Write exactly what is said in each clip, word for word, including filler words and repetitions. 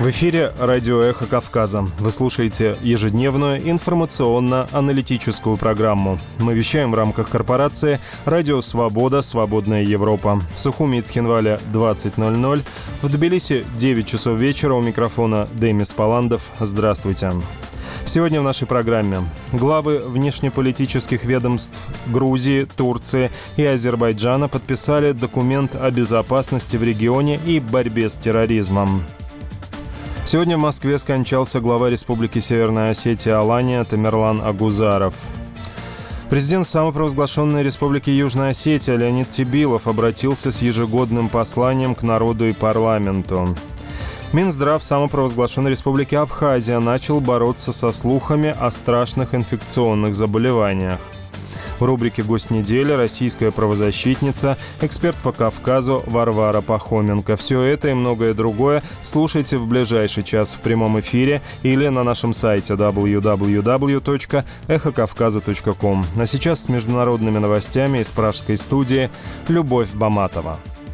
В эфире радио «Эхо Кавказа». Вы слушаете ежедневную информационно-аналитическую программу. Мы вещаем в рамках корпорации «Радио Свобода. Свободная Европа». В Сухуми и Цхинвале двадцать ноль ноль. В Тбилиси девять часов вечера. У микрофона Демис Паландов. Здравствуйте. Сегодня в нашей программе главы внешнеполитических ведомств Грузии, Турции и Азербайджана подписали документ о безопасности в регионе и борьбе с терроризмом. Сегодня в Москве скончался глава Республики Северная Осетия Алания Тамерлан Агузаров. Президент самопровозглашенной Республики Южная Осетия Леонид Тибилов обратился с ежегодным посланием к народу и парламенту. Минздрав самопровозглашенной Республики Абхазия начал бороться со слухами о страшных инфекционных заболеваниях. В рубрике «Гость недели» российская правозащитница, эксперт по Кавказу Варвара Пахоменко. Все это и многое другое слушайте в ближайший час в прямом эфире или на нашем сайте дабл ю дабл ю дабл ю точка эхо кавказа точка ком. А сейчас с международными новостями из пражской студии Любовь Баматова.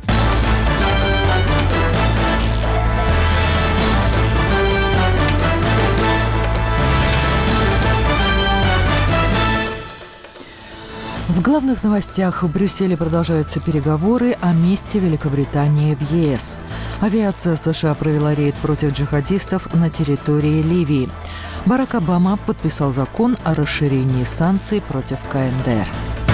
В главных новостях: в Брюсселе продолжаются переговоры о месте Великобритании в ЕС. Авиация США провела рейд против джихадистов на территории Ливии. Барак Обама подписал закон о расширении санкций против КНДР.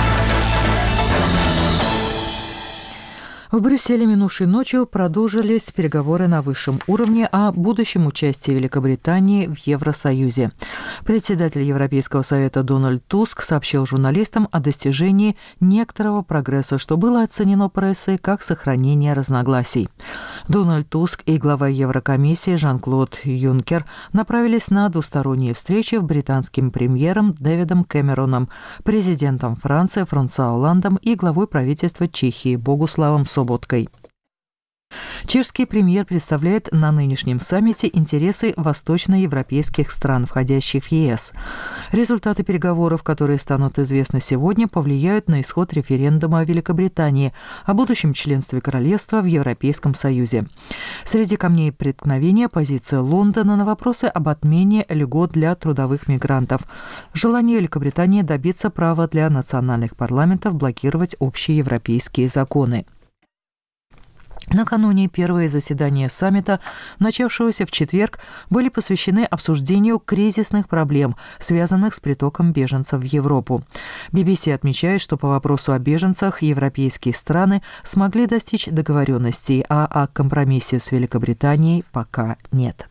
В Брюсселе минувшей ночью продолжились переговоры на высшем уровне о будущем участии Великобритании в Евросоюзе. Председатель Европейского совета Дональд Туск сообщил журналистам о достижении некоторого прогресса, что было оценено прессой как сохранение разногласий. Дональд Туск и глава Еврокомиссии Жан-Клод Юнкер направились на двусторонние встречи с британским премьером Дэвидом Кэмероном, президентом Франции Франсуа Олландом и главой правительства Чехии Богуславом Соботкой. Чешский премьер представляет на нынешнем саммите интересы восточноевропейских стран, входящих в ЕС. Результаты переговоров, которые станут известны сегодня, повлияют на исход референдума Великобритании о будущем членстве королевства в Европейском Союзе. Среди камней преткновения позиция Лондона на вопросы об отмене льгот для трудовых мигрантов, желание Великобритании добиться права для национальных парламентов блокировать общие европейские законы. Накануне первые заседания саммита, начавшегося в четверг, были посвящены обсуждению кризисных проблем, связанных с притоком беженцев в Европу. би би си отмечает, что по вопросу о беженцах европейские страны смогли достичь договоренностей, а о компромиссе с Великобританией пока нет.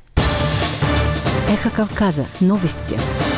Эхо Кавказа. Новости.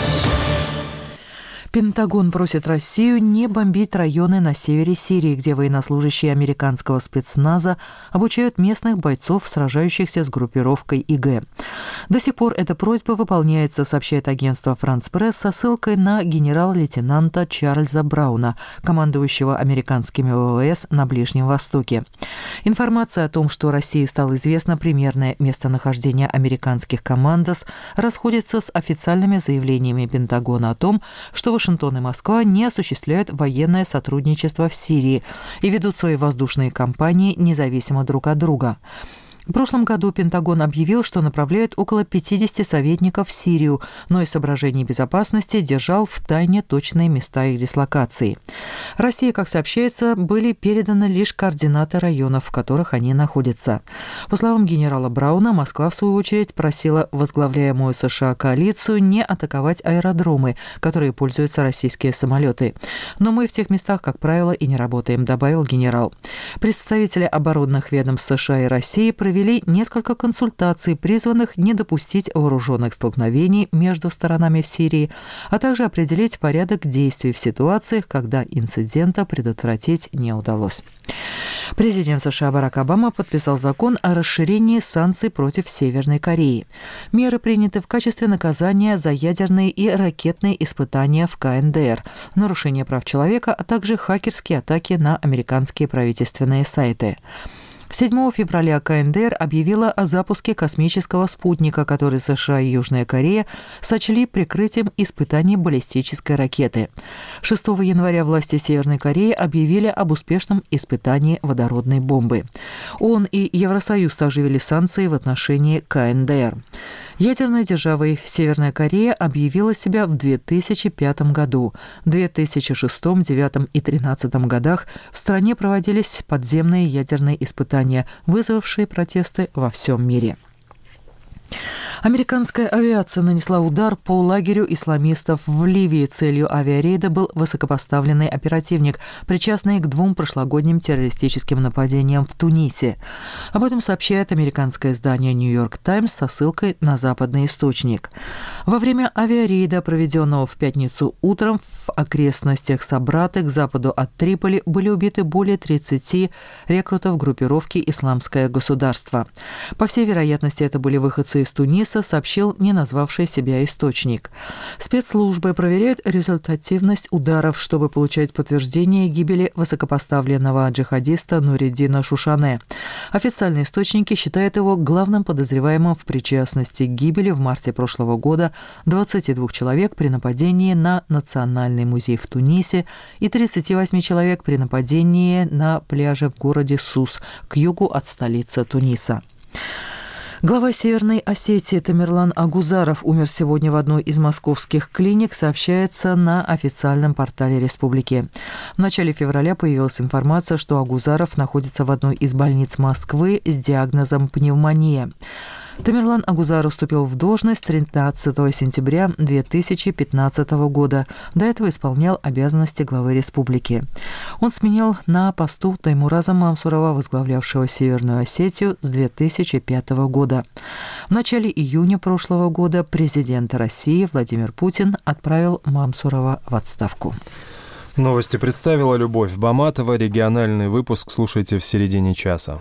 Пентагон просит Россию не бомбить районы на севере Сирии, где военнослужащие американского спецназа обучают местных бойцов, сражающихся с группировкой ИГ. До сих пор эта просьба выполняется, сообщает агентство «Франс Пресс» со ссылкой на генерал-лейтенанта Чарльза Брауна, командующего американскими ВВС на Ближнем Востоке. Информация о том, что России стало известно примерное местонахождение американских командос, расходится с официальными заявлениями Пентагона о том, что Вашингтон и Москва не осуществляют военное сотрудничество в Сирии и ведут свои воздушные кампании независимо друг от друга. В прошлом году Пентагон объявил, что направляет около пятидесяти советников в Сирию, но из соображений безопасности держал в тайне точные места их дислокации. России, как сообщается, были переданы лишь координаты районов, в которых они находятся. По словам генерала Брауна, Москва, в свою очередь, просила возглавляемую США коалицию не атаковать аэродромы, которые пользуются российские самолеты. «Но мы в тех местах, как правило, и не работаем», — добавил генерал. Представители оборонных ведомств США и России провели провели несколько консультаций, призванных не допустить вооруженных столкновений между сторонами в Сирии, а также определить порядок действий в ситуациях, когда инцидента предотвратить не удалось. Президент США Барак Обама подписал закон о расширении санкций против Северной Кореи. Меры приняты в качестве наказания за ядерные и ракетные испытания в КНДР, нарушение прав человека, а также хакерские атаки на американские правительственные сайты. седьмого февраля КНДР объявила о запуске космического спутника, который США и Южная Корея сочли прикрытием испытаний баллистической ракеты. шестого января власти Северной Кореи объявили об успешном испытании водородной бомбы. ООН и Евросоюз также ввели санкции в отношении КНДР. Ядерной державой Северная Корея объявила себя в две тысячи пятом году. В две тысячи шестом, две тысячи девятом и две тысячи тринадцатом годах в стране проводились подземные ядерные испытания, вызвавшие протесты во всем мире. Американская авиация нанесла удар по лагерю исламистов в Ливии. Целью авиарейда был высокопоставленный оперативник, причастный к двум прошлогодним террористическим нападениям в Тунисе. Об этом сообщает американское издание «Нью-Йорк Таймс» со ссылкой на западный источник. Во время авиарейда, проведенного в пятницу утром в окрестностях Сабраты к западу от Триполи, были убиты более тридцати рекрутов группировки «Исламское государство». По всей вероятности, это были выходцы из Туниса, сообщил не назвавший себя источник. Спецслужбы проверяют результативность ударов, чтобы получать подтверждение гибели высокопоставленного джихадиста Нуриддина Шушане. Официальные источники считают его главным подозреваемым в причастности к гибели в марте прошлого года двадцати двух человек при нападении на Национальный музей в Тунисе и тридцати восьми человек при нападении на пляже в городе Сус к югу от столицы Туниса. Глава Северной Осетии Тамерлан Агузаров умер сегодня в одной из московских клиник, сообщается на официальном портале республики. В начале февраля появилась информация, что Агузаров находится в одной из больниц Москвы с диагнозом пневмония. Тамерлан Агузаров вступил в должность тринадцатого сентября две тысячи пятнадцатого года. До этого исполнял обязанности главы республики. Он сменил на посту Таймураза Мамсурова, возглавлявшего Северную Осетию с две тысячи пятого года. В начале июня прошлого года президент России Владимир Путин отправил Мамсурова в отставку. Новости представила Любовь Баматова. Региональный выпуск слушайте в середине часа.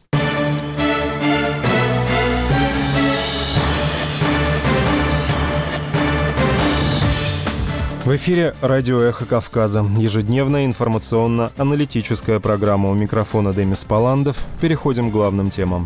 В эфире радио «Эхо Кавказа». Ежедневная информационно-аналитическая программа. У микрофона Демис Паландов. Переходим к главным темам.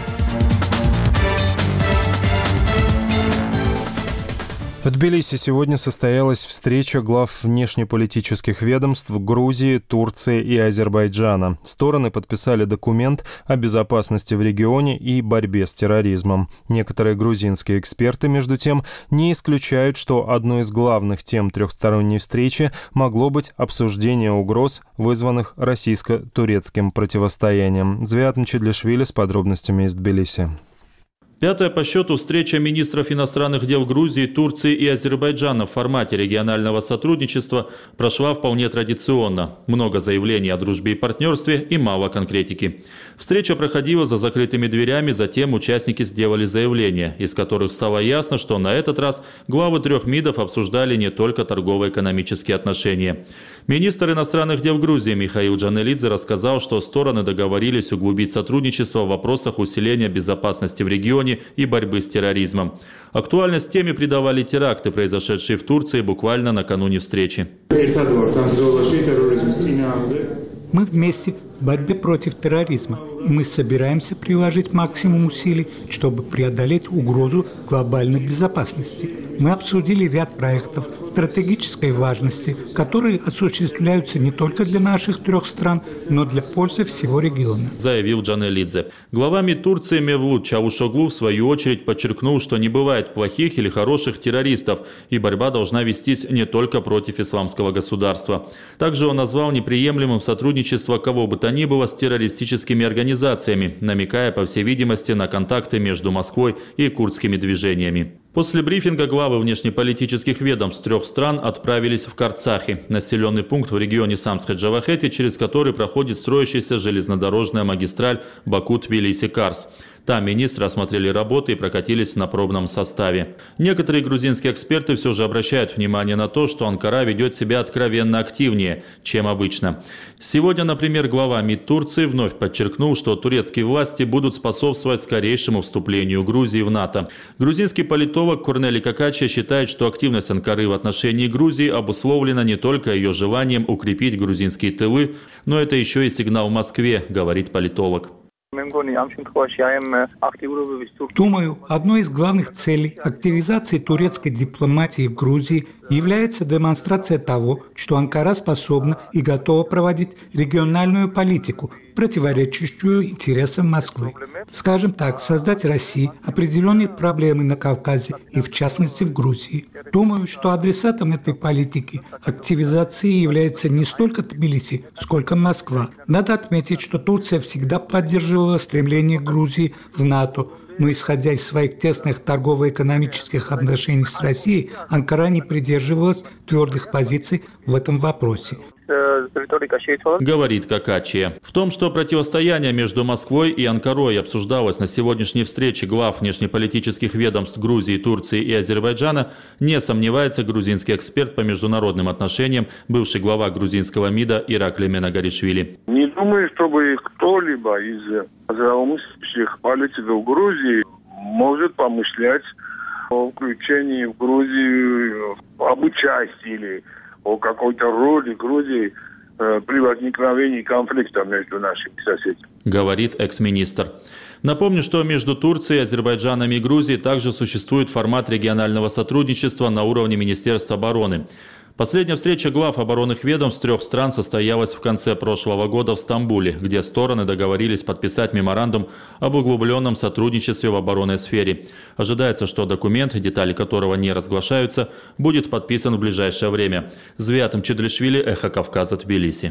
В Тбилиси сегодня состоялась встреча глав внешнеполитических ведомств Грузии, Турции и Азербайджана. Стороны подписали документ о безопасности в регионе и борьбе с терроризмом. Некоторые грузинские эксперты, между тем, не исключают, что одной из главных тем трехсторонней встречи могло быть обсуждение угроз, вызванных российско-турецким противостоянием. Звиат Мчедлишвили с подробностями из Тбилиси. Пятая по счету встреча министров иностранных дел Грузии, Турции и Азербайджана в формате регионального сотрудничества прошла вполне традиционно. Много заявлений о дружбе и партнерстве и мало конкретики. Встреча проходила за закрытыми дверями, затем участники сделали заявления, из которых стало ясно, что на этот раз главы трех МИДов обсуждали не только торгово-экономические отношения. Министр иностранных дел Грузии Михаил Джанелидзе рассказал, что стороны договорились углубить сотрудничество в вопросах усиления безопасности в регионе и борьбы с терроризмом. Актуальность теме придавали теракты, произошедшие в Турции буквально накануне встречи. Мы вместе в борьбе против терроризма, и мы собираемся приложить максимум усилий, чтобы преодолеть угрозу глобальной безопасности. Мы обсудили ряд проектов стратегической важности, которые осуществляются не только для наших трех стран, но для пользы всего региона, заявил Джанелидзе. Глава МИД Турции Мевлут Чавушоглу в свою очередь подчеркнул, что не бывает плохих или хороших террористов, и борьба должна вестись не только против исламского государства. Также он назвал неприемлемым сотрудничество кого бы то ни было с террористическими организациями, намекая, по всей видимости, на контакты между Москвой и курдскими движениями. После брифинга главы внешнеполитических ведомств трех стран отправились в Карцахи, населенный пункт в регионе Самскhet-Джавахети, через который проходит строящаяся железнодорожная магистраль Баку-Тбилиси-Карс. Там министры осмотрели работы и прокатились на пробном составе. Некоторые грузинские эксперты все же обращают внимание на то, что Анкара ведет себя откровенно активнее, чем обычно. Сегодня, например, глава МИД Турции вновь подчеркнул, что турецкие власти будут способствовать скорейшему вступлению Грузии в НАТО. Грузинский политолог Корнели Какачия считает, что активность Анкары в отношении Грузии обусловлена не только ее желанием укрепить грузинские тылы, но это еще и сигнал Москве, говорит политолог. Думаю, одной из главных целей активизации турецкой дипломатии в Грузии является демонстрация того, что Анкара способна и готова проводить региональную политику, противоречащую интересам Москвы. Скажем так, создать России определенные проблемы на Кавказе и, в частности, в Грузии. Думаю, что адресатом этой политики активизации является не столько Тбилиси, сколько Москва. Надо отметить, что Турция всегда поддерживала стремление Грузии в НАТО, но, исходя из своих тесных торгово-экономических отношений с Россией, Анкара не придерживалась твердых позиций в этом вопросе. Говорит Какачия. В том, что противостояние между Москвой и Анкарой обсуждалось на сегодняшней встрече глав внешнеполитических ведомств Грузии, Турции и Азербайджана, не сомневается грузинский эксперт по международным отношениям, бывший глава грузинского МИДа Иракли Менагаришвили. Не думаю, чтобы кто-либо из здравомыслящих политиков Грузии может помышлять о включении в Грузию, об участии или о какой-то роли Грузии э, при возникновении конфликта между нашими соседями. Говорит экс-министр. Напомню, что между Турцией, Азербайджаном и Грузией также существует формат регионального сотрудничества на уровне Министерства обороны. Последняя встреча глав оборонных ведомств трех стран состоялась в конце прошлого года в Стамбуле, где стороны договорились подписать меморандум об углубленном сотрудничестве в оборонной сфере. Ожидается, что документ, детали которого не разглашаются, будет подписан в ближайшее время. Звиат Мчедлишвили, Эхо Кавказа, Тбилиси.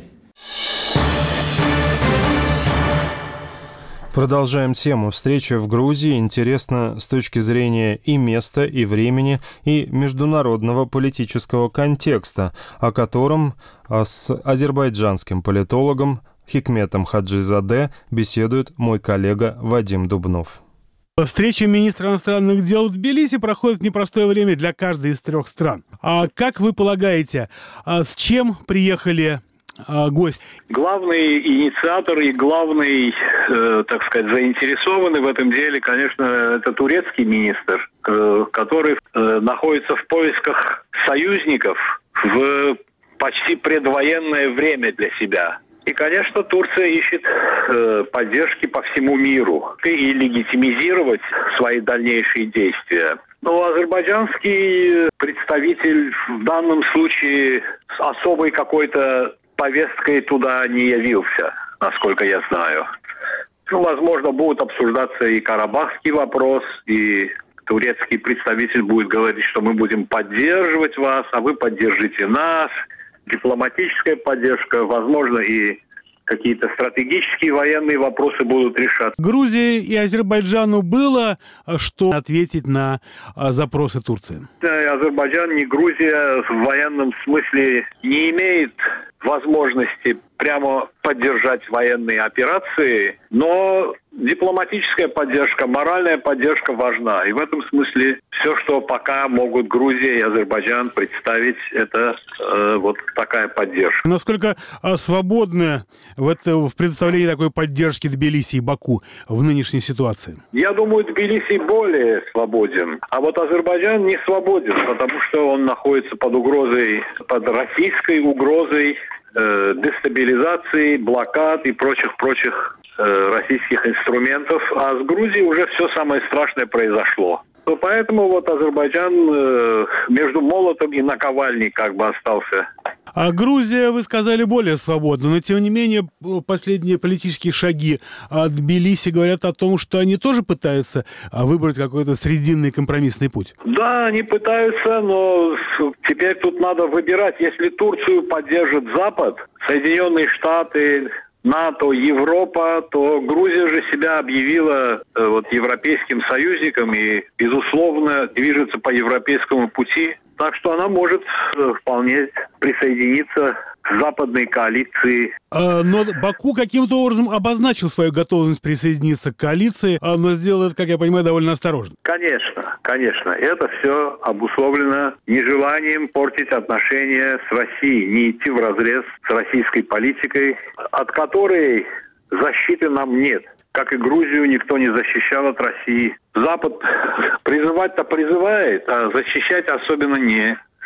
Продолжаем тему. Встреча в Грузии интересна с точки зрения и места, и времени, и международного политического контекста, о котором с азербайджанским политологом Хикметом Хаджизаде беседует мой коллега Вадим Дубнов. Встреча министра иностранных дел в Тбилиси проходит в непростое время для каждой из трех стран. А как вы полагаете, с чем приехали гость? Главный инициатор и главный, э, так сказать, заинтересованный в этом деле, конечно, это турецкий министр, э, который э, находится в поисках союзников в почти предвоенное время для себя. И, конечно, Турция ищет э, поддержки по всему миру и легитимизировать свои дальнейшие действия. Но азербайджанский представитель в данном случае с особой какой-то повесткой туда не явился, насколько я знаю. Ну, возможно, будет обсуждаться и карабахский вопрос, и турецкий представитель будет говорить, что мы будем поддерживать вас, а вы поддержите нас. Дипломатическая поддержка, возможно, и какие-то стратегические военные вопросы будут решаться. Грузии и Азербайджану было что ответить на запросы Турции? Азербайджан, ни Грузия в военном смысле не имеет возможности прямо поддержать военные операции, но дипломатическая поддержка, моральная поддержка важна. И в этом смысле все, что пока могут Грузия и Азербайджан представить, это э, вот такая поддержка. Насколько э, свободны в, это, в представлении такой поддержки Тбилиси и Баку в нынешней ситуации? Я думаю, Тбилиси более свободен, а вот Азербайджан не свободен, потому что он находится под угрозой, под российской угрозой э, дестабилизации, блокад и прочих-прочих российских инструментов, а с Грузией уже все самое страшное произошло. Ну, поэтому вот Азербайджан э, между молотом и наковальней как бы остался. А Грузия, вы сказали, более свободна, но тем не менее последние политические шаги от Тбилиси говорят о том, что они тоже пытаются выбрать какой-то срединный компромиссный путь. Да, они пытаются, но теперь тут надо выбирать. Если Турцию поддержит Запад, Соединенные Штаты, НАТО, Европа, то Грузия же себя объявила э, вот, европейским союзником и, безусловно, движется по европейскому пути. Так что она может э, вполне присоединиться к западной коалиции. А, но Баку каким-то образом обозначил свою готовность присоединиться к коалиции, а, но сделал это, как я понимаю, довольно осторожно. Конечно, конечно. Это все обусловлено нежеланием портить отношения с Россией, не идти вразрез с российской политикой, от которой защиты нам нет. Как и Грузию никто не защищал от России. Запад призывать-то призывает, а защищать особенно не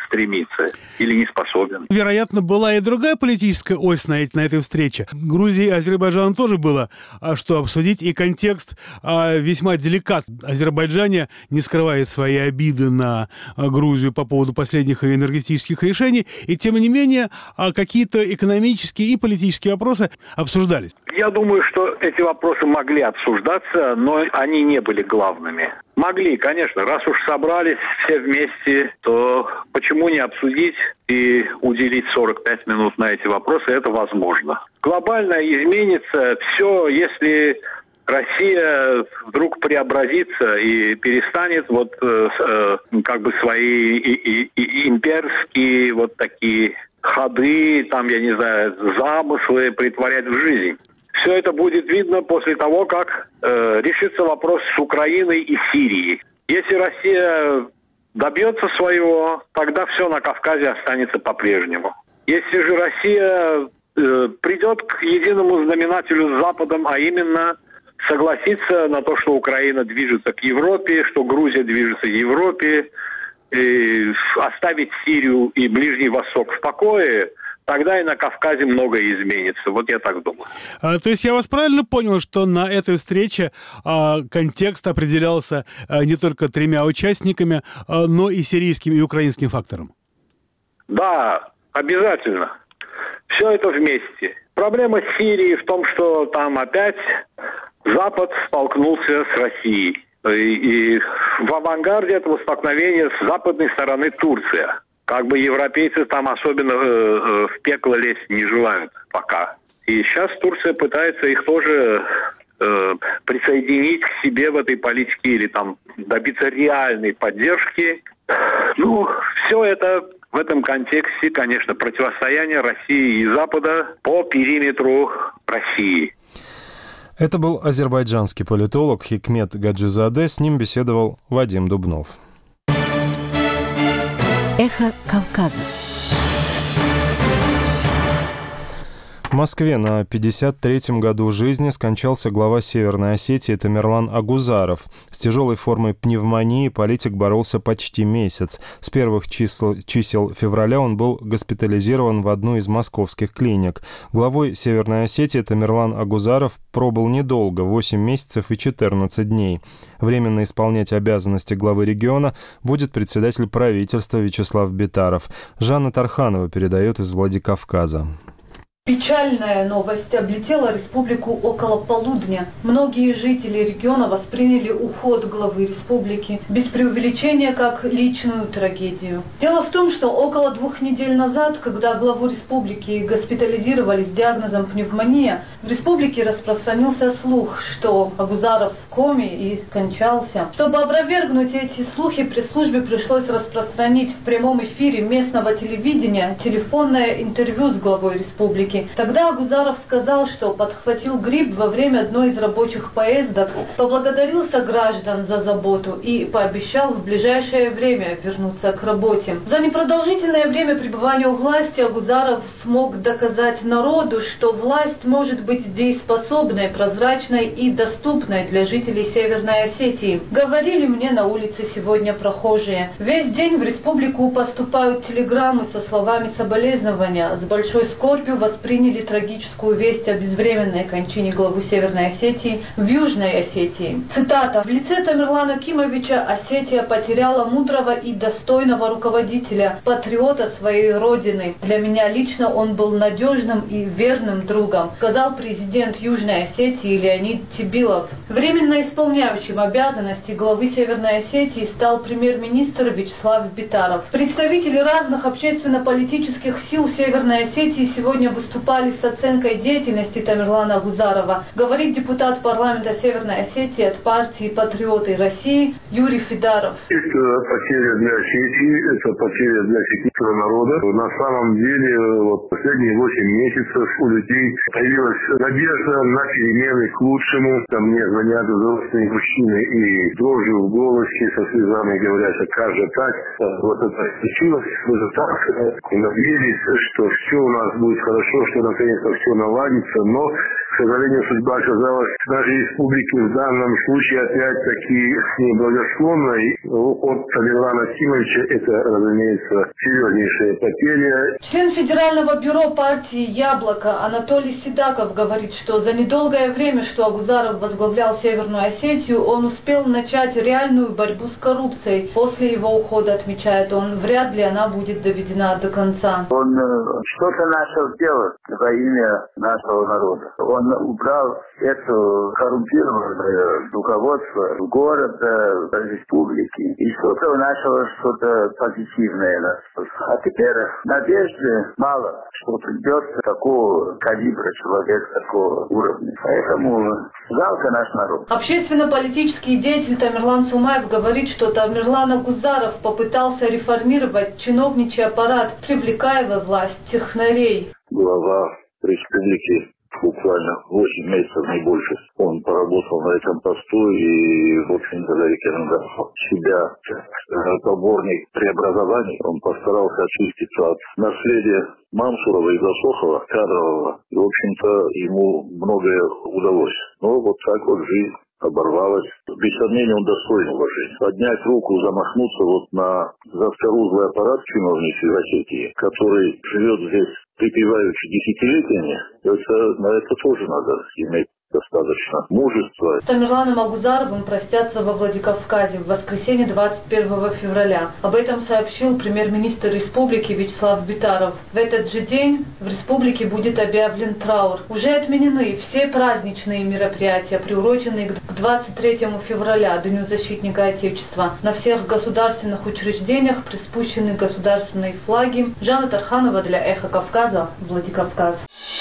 стремится или не способен. Вероятно, была и другая политическая ось на, на этой встрече. Грузии и Азербайджану тоже было а, что обсудить, и контекст а, весьма деликатный. Азербайджан не скрывает свои обиды на а, Грузию по поводу последних ее энергетических решений, и тем не менее а, какие-то экономические и политические вопросы обсуждались. Я думаю, что эти вопросы могли обсуждаться, но они не были главными. Могли, конечно, раз уж собрались все вместе, то почему не обсудить и уделить сорок пять минут на эти вопросы, это возможно. Глобально изменится все, если Россия вдруг преобразится и перестанет вот э, как бы свои и, и, и имперские вот такие ходы, там, я не знаю, замыслы притворять в жизнь. Все это будет видно после того, как э, решится вопрос с Украиной и Сирией. Если Россия добьется своего, тогда все на Кавказе останется по-прежнему. Если же Россия э, придет к единому знаменателю с Западом, а именно согласиться на то, что Украина движется к Европе, что Грузия движется к Европе, и оставить Сирию и Ближний Восток в покое, тогда и на Кавказе многое изменится. Вот я так думаю. А, то есть я вас правильно понял, что на этой встрече а, контекст определялся а, не только тремя участниками, а, но и сирийским и украинским фактором? Да, обязательно. Все это вместе. Проблема Сирии в том, что там опять Запад столкнулся с Россией. И, и в авангарде этого столкновения с западной стороны Турция. Как бы европейцы там особенно э, в пекло лезть не желают пока. И сейчас Турция пытается их тоже э, присоединить к себе в этой политике или там добиться реальной поддержки. Ну, все это в этом контексте, конечно, противостояние России и Запада по периметру России. Это был азербайджанский политолог Хикмет Гаджизаде. С ним беседовал Вадим Дубнов. Эхо Кавказа. В Москве на пятьдесят третьем году жизни скончался глава Северной Осетии Тамерлан Агузаров. С тяжелой формой пневмонии политик боролся почти месяц. С первых чисел, чисел февраля он был госпитализирован в одну из московских клиник. Главой Северной Осетии Тамерлан Агузаров пробыл недолго – восемь месяцев и четырнадцать дней. Временно исполнять обязанности главы региона будет председатель правительства Вячеслав Битаров. Жанна Тарханова передает из Владикавказа. Печальная новость облетела республику около полудня. Многие жители региона восприняли уход главы республики без преувеличения как личную трагедию. Дело в том, что около двух недель назад, когда главу республики госпитализировали с диагнозом пневмония, в республике распространился слух, что Агузаров в коме и скончался. Чтобы опровергнуть эти слухи, пресс-службе пришлось распространить в прямом эфире местного телевидения телефонное интервью с главой республики. Тогда Агузаров сказал, что подхватил грипп во время одной из рабочих поездок, поблагодарил сограждан за заботу и пообещал в ближайшее время вернуться к работе. За непродолжительное время пребывания у власти Агузаров смог доказать народу, что власть может быть дееспособной, прозрачной и доступной для жителей Северной Осетии. Говорили мне на улице сегодня прохожие. Весь день в республику поступают телеграммы со словами соболезнования. С большой скорбью восприняли трагическую весть о безвременной кончине главы Северной Осетии в Южной Осетии. Цитата. «В лице Тамерлана Кимовича Осетия потеряла мудрого и достойного руководителя, патриота своей родины. Для меня лично он был надежным и верным другом», сказал президент Южной Осетии Леонид Тибилов. Временно исполняющим обязанности главы Северной Осетии стал премьер-министр Вячеслав Битаров. Представители разных общественно-политических сил Северной Осетии сегодня выступали с оценкой деятельности Тамерлана Агузарова, говорит депутат парламента Северной Осетии от партии «Патриоты России» Юрий Фидаров. Это потеря для Осетии, это потеря для осетинского народа. На самом деле, вот последние восемь месяцев у людей появилась надежда на перемены к лучшему. Ко мне звонят взрослые мужчины и дрожью в голосе, со слезами говорят, что как же так, вот это случилось, мы же так надеялись, что все у нас будет хорошо, что наконец-то все наладится, но, к сожалению, судьба оказалась в нашей республике в данном случае опять-таки неблагосклонной. Уход Тамерлана Акимовича – это, разумеется, серьезнейшая потеря. Член Федерального бюро партии «Яблоко» Анатолий Седаков говорит, что за недолгое время, что Агузаров возглавлял Северную Осетию, он успел начать реальную борьбу с коррупцией. После его ухода, отмечает он, вряд ли она будет доведена до конца. Он что-то начал делать во имя нашего народа. Он убрал это коррумпированное руководство города, республики, и что-то начало что-то позитивное. А теперь надежды мало, что придет такого калибра человек, такого уровня. Поэтому жалко наш народ. Общественно-политический деятель Тамерлан Сумаев говорит, что Тамерлан Агузаров попытался реформировать чиновничий аппарат, привлекая во власть технарей. Глава республики буквально восемь месяцев, не больше. Он поработал на этом посту и, в общем-то, зарекомендовал себя как поборник преобразований. Он постарался очиститься от наследия Мансурова и Засохова, кадрового. И, в общем-то, ему многое удалось. Но вот так вот жизнь оборвалась. Без сомнения, он достоин уважения. Поднять руку, замахнуться вот на заскорузлый аппарат чиновничий в Осетии, который живет здесь припеваючи десятилетиями, это, на это тоже надо иметь достаточно мужества. С Тамерланом Агузаровым простятся во Владикавказе в воскресенье двадцать первого февраля. Об этом сообщил премьер-министр республики Вячеслав Битаров. В этот же день в республике будет объявлен траур. Уже отменены все праздничные мероприятия, приуроченные к двадцать третьему февраля, Дню защитника Отечества. На всех государственных учреждениях приспущены государственные флаги. Жанна Тарханова для Эхо Кавказа, Владикавказ.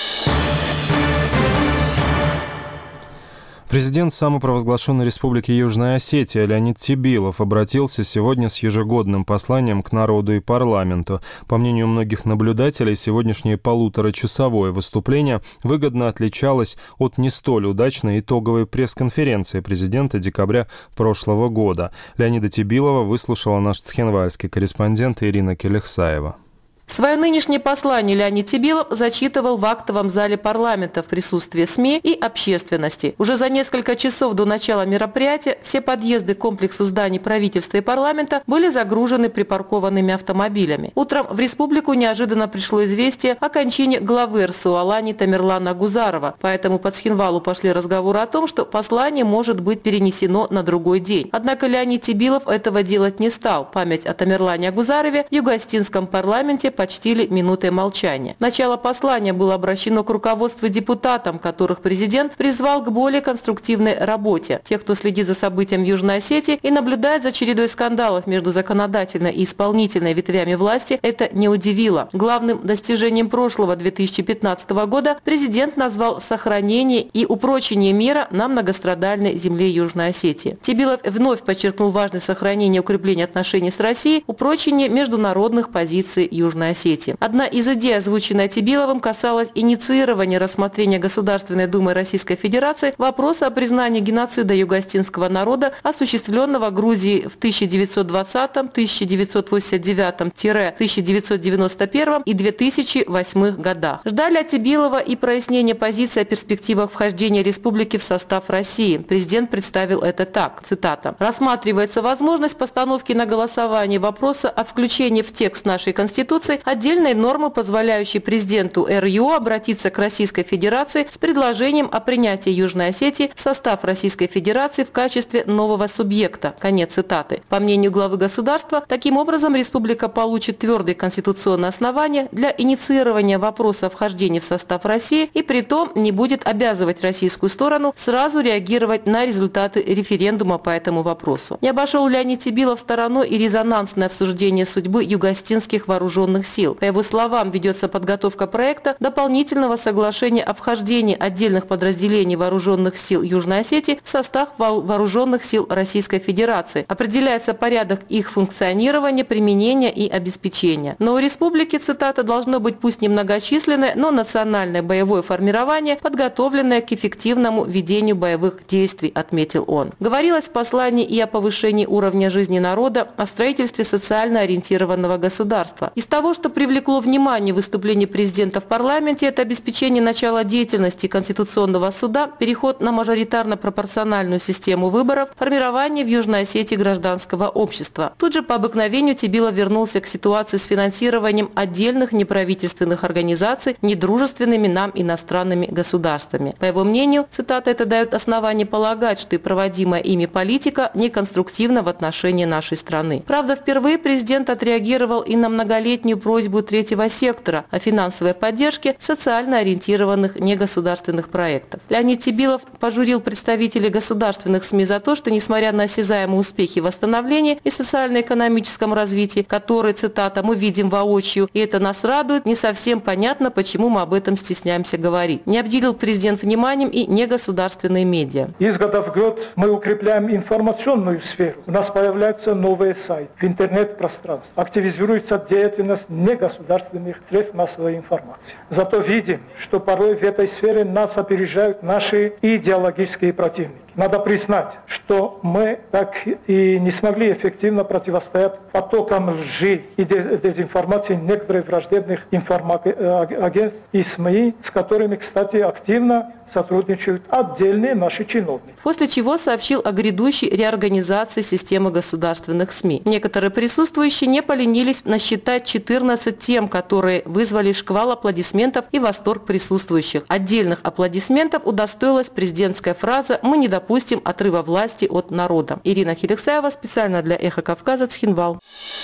Президент самопровозглашенной Республики Южная Осетия Леонид Тебилов обратился сегодня с ежегодным посланием к народу и парламенту. По мнению многих наблюдателей, сегодняшнее полуторачасовое выступление выгодно отличалось от не столь удачной итоговой пресс-конференции президента декабря прошлого года. Леонида Тебилова выслушала наш цхинвальский корреспондент Ирина Келехсаева. Свое нынешнее послание Леонид Тебилов зачитывал в актовом зале парламента в присутствии СМИ и общественности. Уже за несколько часов до начала мероприятия все подъезды к комплексу зданий правительства и парламента были загружены припаркованными автомобилями. Утром в республику неожиданно пришло известие о кончине главы эр эс у Алании Тамерлана Агузарова, поэтому по Цхинвалу пошли разговоры о том, что послание может быть перенесено на другой день. Однако Леонид Тебилов этого делать не стал. Память о Тамерлане Агузарове в Юго-Остинском парламенте почтили минутой молчания. Начало послания было обращено к руководству депутатам, которых президент призвал к более конструктивной работе. Тех, кто следит за событием в Южной Осетии и наблюдает за чередой скандалов между законодательной и исполнительной ветвями власти, это не удивило. Главным достижением прошлого две тысячи пятнадцатого года президент назвал сохранение и упрочение мира на многострадальной земле Южной Осетии. Тебилов вновь подчеркнул важность сохранения и укрепления отношений с Россией, упрочения международных позиций Южной Осетии. Одна из идей, озвученная Тебиловым, касалась инициирования рассмотрения Государственной Думы Российской Федерации вопроса о признании геноцида юго-остинского народа, осуществленного Грузией в тысяча девятьсот двадцатом, тысяча девятьсот восемьдесят девятом — тысяча девятьсот девяносто первом и две тысячи восьмом годах. Ждали от Тебилова и прояснения позиции о перспективах вхождения республики в состав России. Президент представил это так, цитата: «Рассматривается возможность постановки на голосование вопроса о включении в текст нашей Конституции отдельной нормы, позволяющей президенту эр ю обратиться к Российской Федерации с предложением о принятии Южной Осетии в состав Российской Федерации в качестве нового субъекта». Конец цитаты. По мнению главы государства, таким образом республика получит твердые конституционные основания для инициирования вопроса о вхождении в состав России и притом не будет обязывать российскую сторону сразу реагировать на результаты референдума по этому вопросу. Не обошел Леонид Тебилов стороной и резонансное обсуждение судьбы юго-остинских вооруженных сил. По его словам, ведется подготовка проекта дополнительного соглашения о вхождении отдельных подразделений вооруженных сил Южной Осетии в состав вооруженных сил Российской Федерации. Определяется порядок их функционирования, применения и обеспечения. Но у республики, цитата, должно быть пусть немногочисленное, но национальное боевое формирование, подготовленное к эффективному ведению боевых действий, отметил он. Говорилось в послании и о повышении уровня жизни народа, о строительстве социально ориентированного государства. Из того, того, что привлекло внимание выступление президента в парламенте, это обеспечение начала деятельности Конституционного суда, переход на мажоритарно-пропорциональную систему выборов, формирование в Южной Осетии гражданского общества. Тут же по обыкновению Тебилов вернулся к ситуации с финансированием отдельных неправительственных организаций недружественными нам иностранными государствами. По его мнению, цитата, это дает основание полагать, что и проводимая ими политика неконструктивна в отношении нашей страны. Правда, впервые президент отреагировал и на многолетнюю просьбу третьего сектора о финансовой поддержке социально ориентированных негосударственных проектов. Леонид Тебилов пожурил представителей государственных СМИ за то, что, несмотря на осязаемые успехи восстановления и социально-экономическом развитии, которые, цитата, мы видим воочию, и это нас радует, не совсем понятно, почему мы об этом стесняемся говорить. Не обделил президент вниманием и негосударственные медиа. Из года в год мы укрепляем информационную сферу. У нас появляются новые сайты в интернет-пространстве. Активизируется деятельность негосударственных средств массовой информации. Зато видим, что порой в этой сфере нас опережают наши идеологические противники. Надо признать, что мы так и не смогли эффективно противостоять потокам лжи и дезинформации некоторых враждебных информагентств и СМИ, с которыми, кстати, активно сотрудничают отдельные наши чиновники. После чего сообщил о грядущей реорганизации системы государственных СМИ. Некоторые присутствующие не поленились насчитать четырнадцать тем, которые вызвали шквал аплодисментов и восторг присутствующих. Отдельных аплодисментов удостоилась президентская фраза «Мы не допустим отрыва власти от народа». Ирина Хилексаева специально для «Эхо Кавказа», Цхинвал.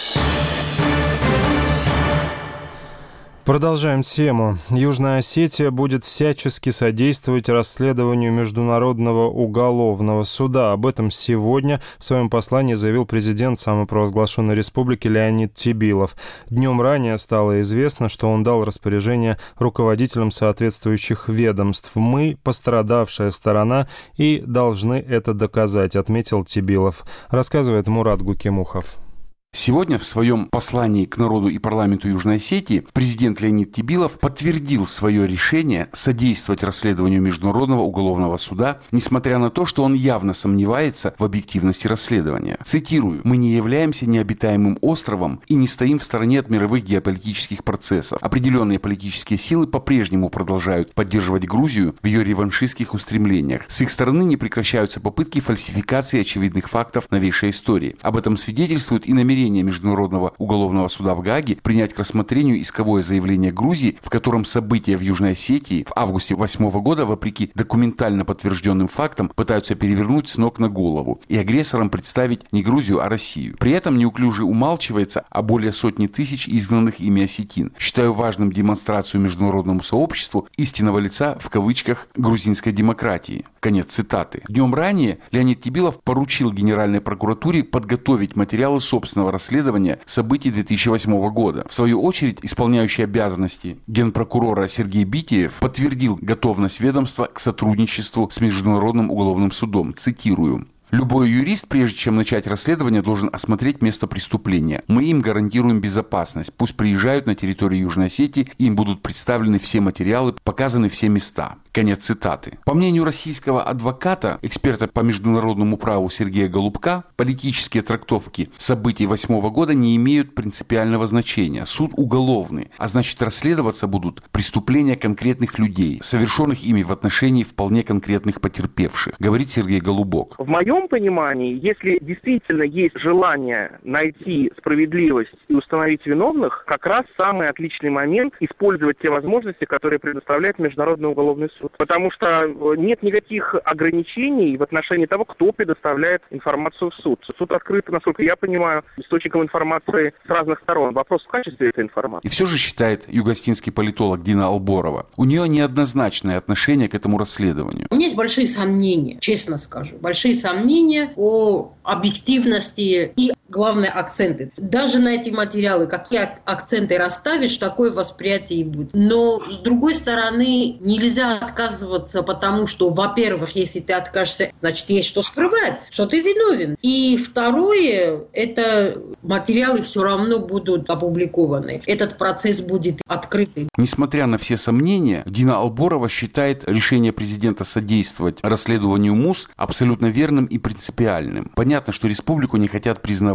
Продолжаем тему. Южная Осетия будет всячески содействовать расследованию Международного уголовного суда. Об этом сегодня в своем послании заявил президент самопровозглашенной республики Леонид Тебилов. Днем ранее стало известно, что он дал распоряжение руководителям соответствующих ведомств. «Мы пострадавшая сторона и должны это доказать», отметил Тебилов. Рассказывает Мурат Гукимухов. Сегодня в своем послании к народу и парламенту Южной Осетии президент Леонид Тебилов подтвердил свое решение содействовать расследованию Международного уголовного суда, несмотря на то, что он явно сомневается в объективности расследования. Цитирую: «Мы не являемся необитаемым островом и не стоим в стороне от мировых геополитических процессов. Определенные политические силы по-прежнему продолжают поддерживать Грузию в ее реваншистских устремлениях. С их стороны не прекращаются попытки фальсификации очевидных фактов новейшей истории. Об этом свидетельствует и намерение Международного уголовного суда в Гааге принять к рассмотрению исковое заявление Грузии, в котором события в Южной Осетии в августе восьмого года, вопреки документально подтвержденным фактам, пытаются перевернуть с ног на голову и агрессорам представить не Грузию, а Россию. При этом неуклюже умалчивается о более сотни тысяч изгнанных ими осетин. Считаю важным демонстрацию международному сообществу истинного лица, в кавычках, грузинской демократии». Конец цитаты. Днем ранее Леонид Тебилов поручил Генеральной прокуратуре подготовить материалы собственного расследования событий две тысячи восьмого года. В свою очередь, исполняющий обязанности генпрокурора Сергей Битиев подтвердил готовность ведомства к сотрудничеству с Международным уголовным судом. Цитирую: «Любой юрист, прежде чем начать расследование, должен осмотреть место преступления. Мы им гарантируем безопасность. Пусть приезжают на территорию Южной Осетии, им будут представлены все материалы, показаны все места». Конец цитаты. По мнению российского адвоката, эксперта по международному праву Сергея Голубка, политические трактовки событий восьмого года не имеют принципиального значения. Суд уголовный, а значит расследоваться будут преступления конкретных людей, совершенных ими в отношении вполне конкретных потерпевших, говорит Сергей Голубок. В моем понимании, если действительно есть желание найти справедливость и установить виновных, как раз самый отличный момент использовать те возможности, которые предоставляет Международный уголовный суд. Потому что нет никаких ограничений в отношении того, кто предоставляет информацию в суд. Суд открыт, насколько я понимаю, источником информации с разных сторон. Вопрос в качестве этой информации. И все же, считает югостинский политолог Дина Алборова, у нее неоднозначное отношение к этому расследованию. У меня есть большие сомнения, честно скажу. Большие сомнения о объективности и, главное, акценты. Даже на эти материалы, какие акценты расставишь, такое восприятие и будет. Но, с другой стороны, нельзя отказываться, потому что, во-первых, если ты откажешься, значит, есть что скрывать, что ты виновен. И второе, это материалы все равно будут опубликованы. Этот процесс будет открытый. Несмотря на все сомнения, Дина Алборова считает решение президента содействовать расследованию МУС абсолютно верным и принципиальным. Понятно, что республику не хотят признавать.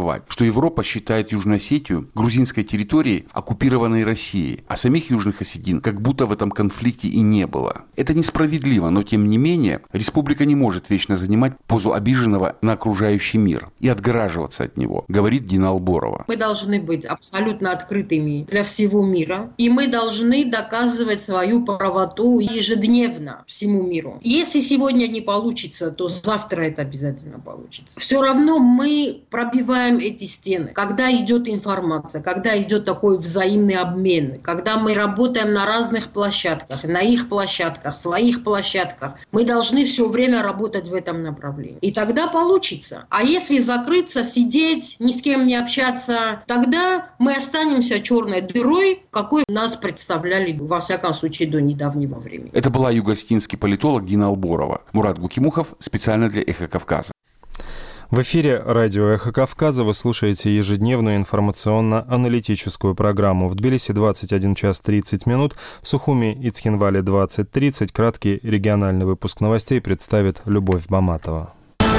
слова, что Европа считает Южную Осетию грузинской территорией, оккупированной Россией, а самих южных осетин как будто в этом конфликте и не было. Это несправедливо, но тем не менее республика не может вечно занимать позу обиженного на окружающий мир и отгораживаться от него, говорит Дина Алборова. Мы должны быть абсолютно открытыми для всего мира, и мы должны доказывать свою правоту ежедневно всему миру. Если сегодня не получится, то завтра это обязательно получится. Все равно мы пробиваем эти стены. Когда идет информация, когда идет такой взаимный обмен, когда мы работаем на разных площадках, на их площадках, своих площадках, мы должны все время работать в этом направлении. И тогда получится. А если закрыться, сидеть, ни с кем не общаться, тогда мы останемся черной дырой, какой нас представляли, во всяком случае, до недавнего времени. Это была юго-осетинский политолог Дина Алборова. Мурат Гукимухов специально для «Эхо Кавказа». В эфире радио «Эхо Кавказа» вы слушаете ежедневную информационно-аналитическую программу. В Тбилиси двадцать один час тридцать минут, в Сухуми и Цхинвале двадцать тридцать. Краткий региональный выпуск новостей представит Любовь Баматова.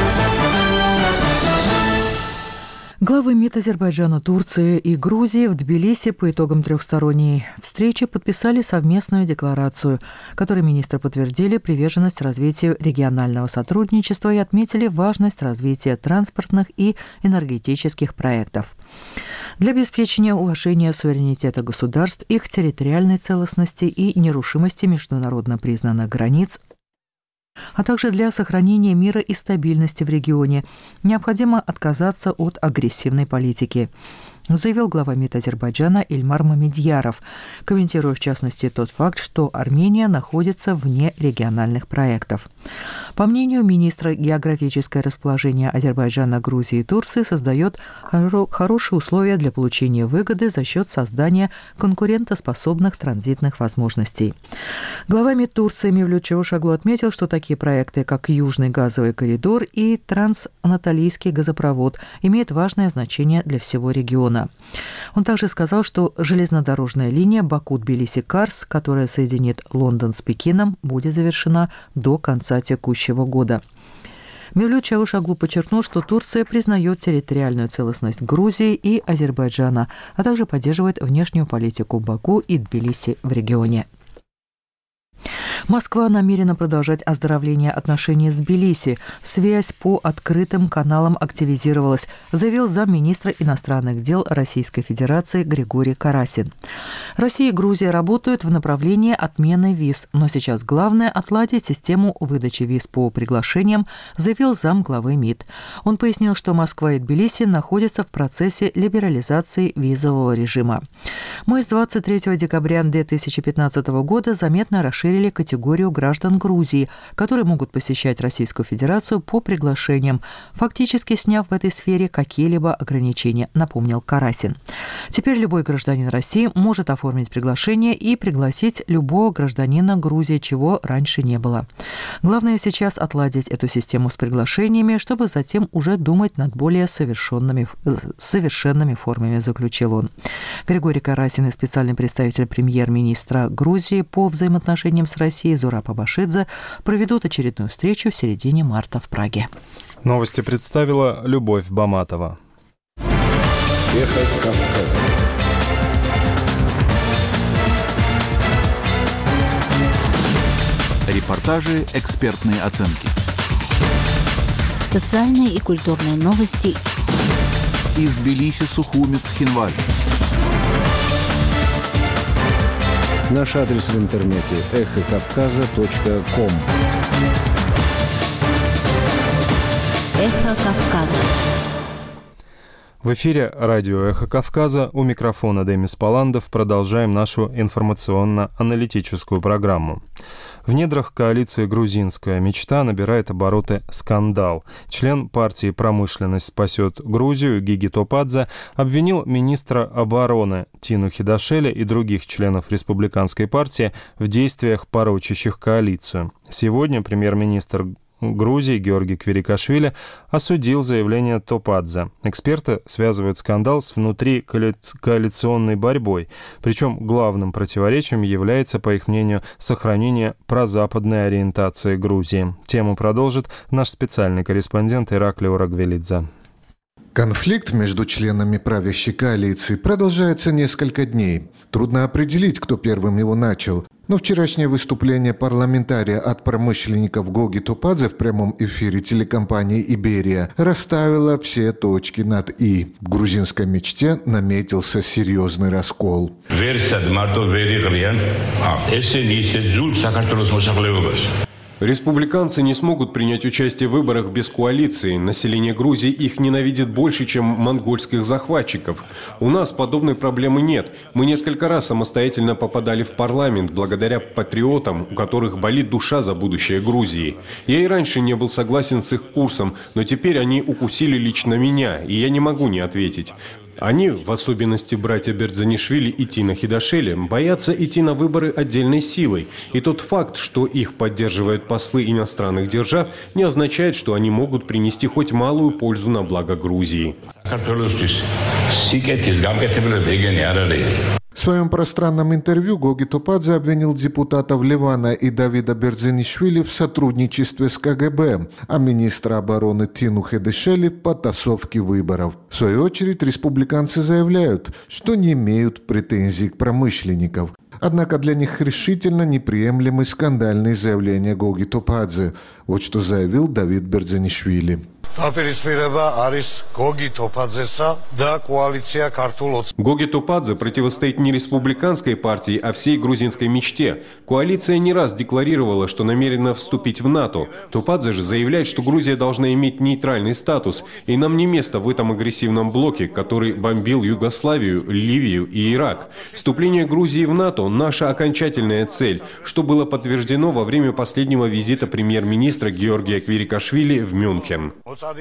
Главы МИД Азербайджана, Турции и Грузии в Тбилиси по итогам трехсторонней встречи подписали совместную декларацию, которой министры подтвердили приверженность развитию регионального сотрудничества и отметили важность развития транспортных и энергетических проектов. Для обеспечения уважения суверенитета государств, их территориальной целостности и нерушимости международно признанных границ, а также для сохранения мира и стабильности в регионе, необходимо отказаться от агрессивной политики, заявил глава МИД Азербайджана Ильмар Мамедьяров, комментируя в частности тот факт, что Армения находится вне региональных проектов. По мнению министра, географическое расположение Азербайджана, Грузии и Турции создает хорошие условия для получения выгоды за счет создания конкурентоспособных транзитных возможностей. Глава МИД Турции Мевлют Чавушоглу отметил, что такие проекты, как Южный газовый коридор и Транс-Анатолийский газопровод, имеют важное значение для всего региона. Он также сказал, что железнодорожная линия Баку-Тбилиси-Карс, которая соединит Лондон с Пекином, будет завершена до конца текущего года. Мевлют Чавушоглу подчеркнул, что Турция признает территориальную целостность Грузии и Азербайджана, а также поддерживает внешнюю политику Баку и Тбилиси в регионе. Москва намерена продолжать оздоровление отношений с Тбилиси. Связь по открытым каналам активизировалась, заявил замминистра иностранных дел Российской Федерации Григорий Карасин. Россия и Грузия работают в направлении отмены виз, но сейчас главное – отладить систему выдачи виз по приглашениям, заявил замглавы МИД. Он пояснил, что Москва и Тбилиси находятся в процессе либерализации визового режима. Мы с двадцать третьего декабря две тысячи пятнадцатого года заметно расширили категорию граждан Грузии, которые могут посещать Российскую Федерацию по приглашениям, фактически сняв в этой сфере какие-либо ограничения, напомнил Карасин. Теперь любой гражданин России может оформить приглашение и пригласить любого гражданина Грузии, чего раньше не было. Главное сейчас отладить эту систему с приглашениями, чтобы затем уже думать над более совершенными, совершенными формами, заключил он. Григорий Карасин и специальный представитель премьер-министра Грузии по взаимоотношениям с Россией Зураб Абашидзе проведут очередную встречу в середине марта в Праге. Новости представила Любовь Баматова. Эхо Кавказа. Репортажи, экспертные оценки. Социальные и культурные новости. Из Тбилиси, Сухуми, Цхинвали. Наш адрес в интернете эхо кавказа точка ком. Эхо Кавказа. В эфире радио «Эхо Кавказа». У микрофона Демис Паландов. Продолжаем нашу информационно-аналитическую программу. В недрах коалиции «Грузинская мечта» набирает обороты скандал. Член партии «Промышленность спасет Грузию» Гиги Топадзе обвинил министра обороны Тину Хидашеля и других членов республиканской партии в действиях, порочащих коалицию. Сегодня премьер-министр Грузии Георгий Квирикашвили осудил заявление Топадзе. Эксперты связывают скандал с внутрикоалиционной борьбой. Причем главным противоречием является, по их мнению, сохранение прозападной ориентации Грузии. Тему продолжит наш специальный корреспондент Ираклий Урагвелидзе. Конфликт между членами правящей коалиции продолжается несколько дней. Трудно определить, кто первым его начал. Но вчерашнее выступление парламентария от промышленников Гоги Топадзе в прямом эфире телекомпании «Иберия» расставило все точки над «и». В грузинской мечте наметился серьезный раскол. Республиканцы не смогут принять участие в выборах без коалиции. Население Грузии их ненавидит больше, чем монгольских захватчиков. У нас подобной проблемы нет. Мы несколько раз самостоятельно попадали в парламент благодаря патриотам, у которых болит душа за будущее Грузии. Я и раньше не был согласен с их курсом, но теперь они укусили лично меня, и я не могу не ответить. Они, в особенности братья Бердзанишвили и Тина Хидашели, боятся идти на выборы отдельной силой. И тот факт, что их поддерживают послы иностранных держав, не означает, что они могут принести хоть малую пользу на благо Грузии. В своем пространном интервью Гоги Топадзе обвинил депутатов Ливана и Давида Бердзанишвили в сотрудничестве с ка гэ бэ, а министра обороны Тину Хидашели в подтасовке выборов. В свою очередь, республиканцы заявляют, что не имеют претензий к промышленникам. Однако для них решительно неприемлемы скандальные заявления Гоги Топадзе. Вот что заявил Давид Бердзанишвили. Гоги Топадзе противостоит не республиканской партии, а всей грузинской мечте. Коалиция не раз декларировала, что намерена вступить в НАТО. Топадзе же заявляет, что Грузия должна иметь нейтральный статус, и нам не место в этом агрессивном блоке, который бомбил Югославию, Ливию и Ирак. Вступление Грузии в НАТО – наша окончательная цель, что было подтверждено во время последнего визита премьер-министра Георгия Квирикашвили в Мюнхен.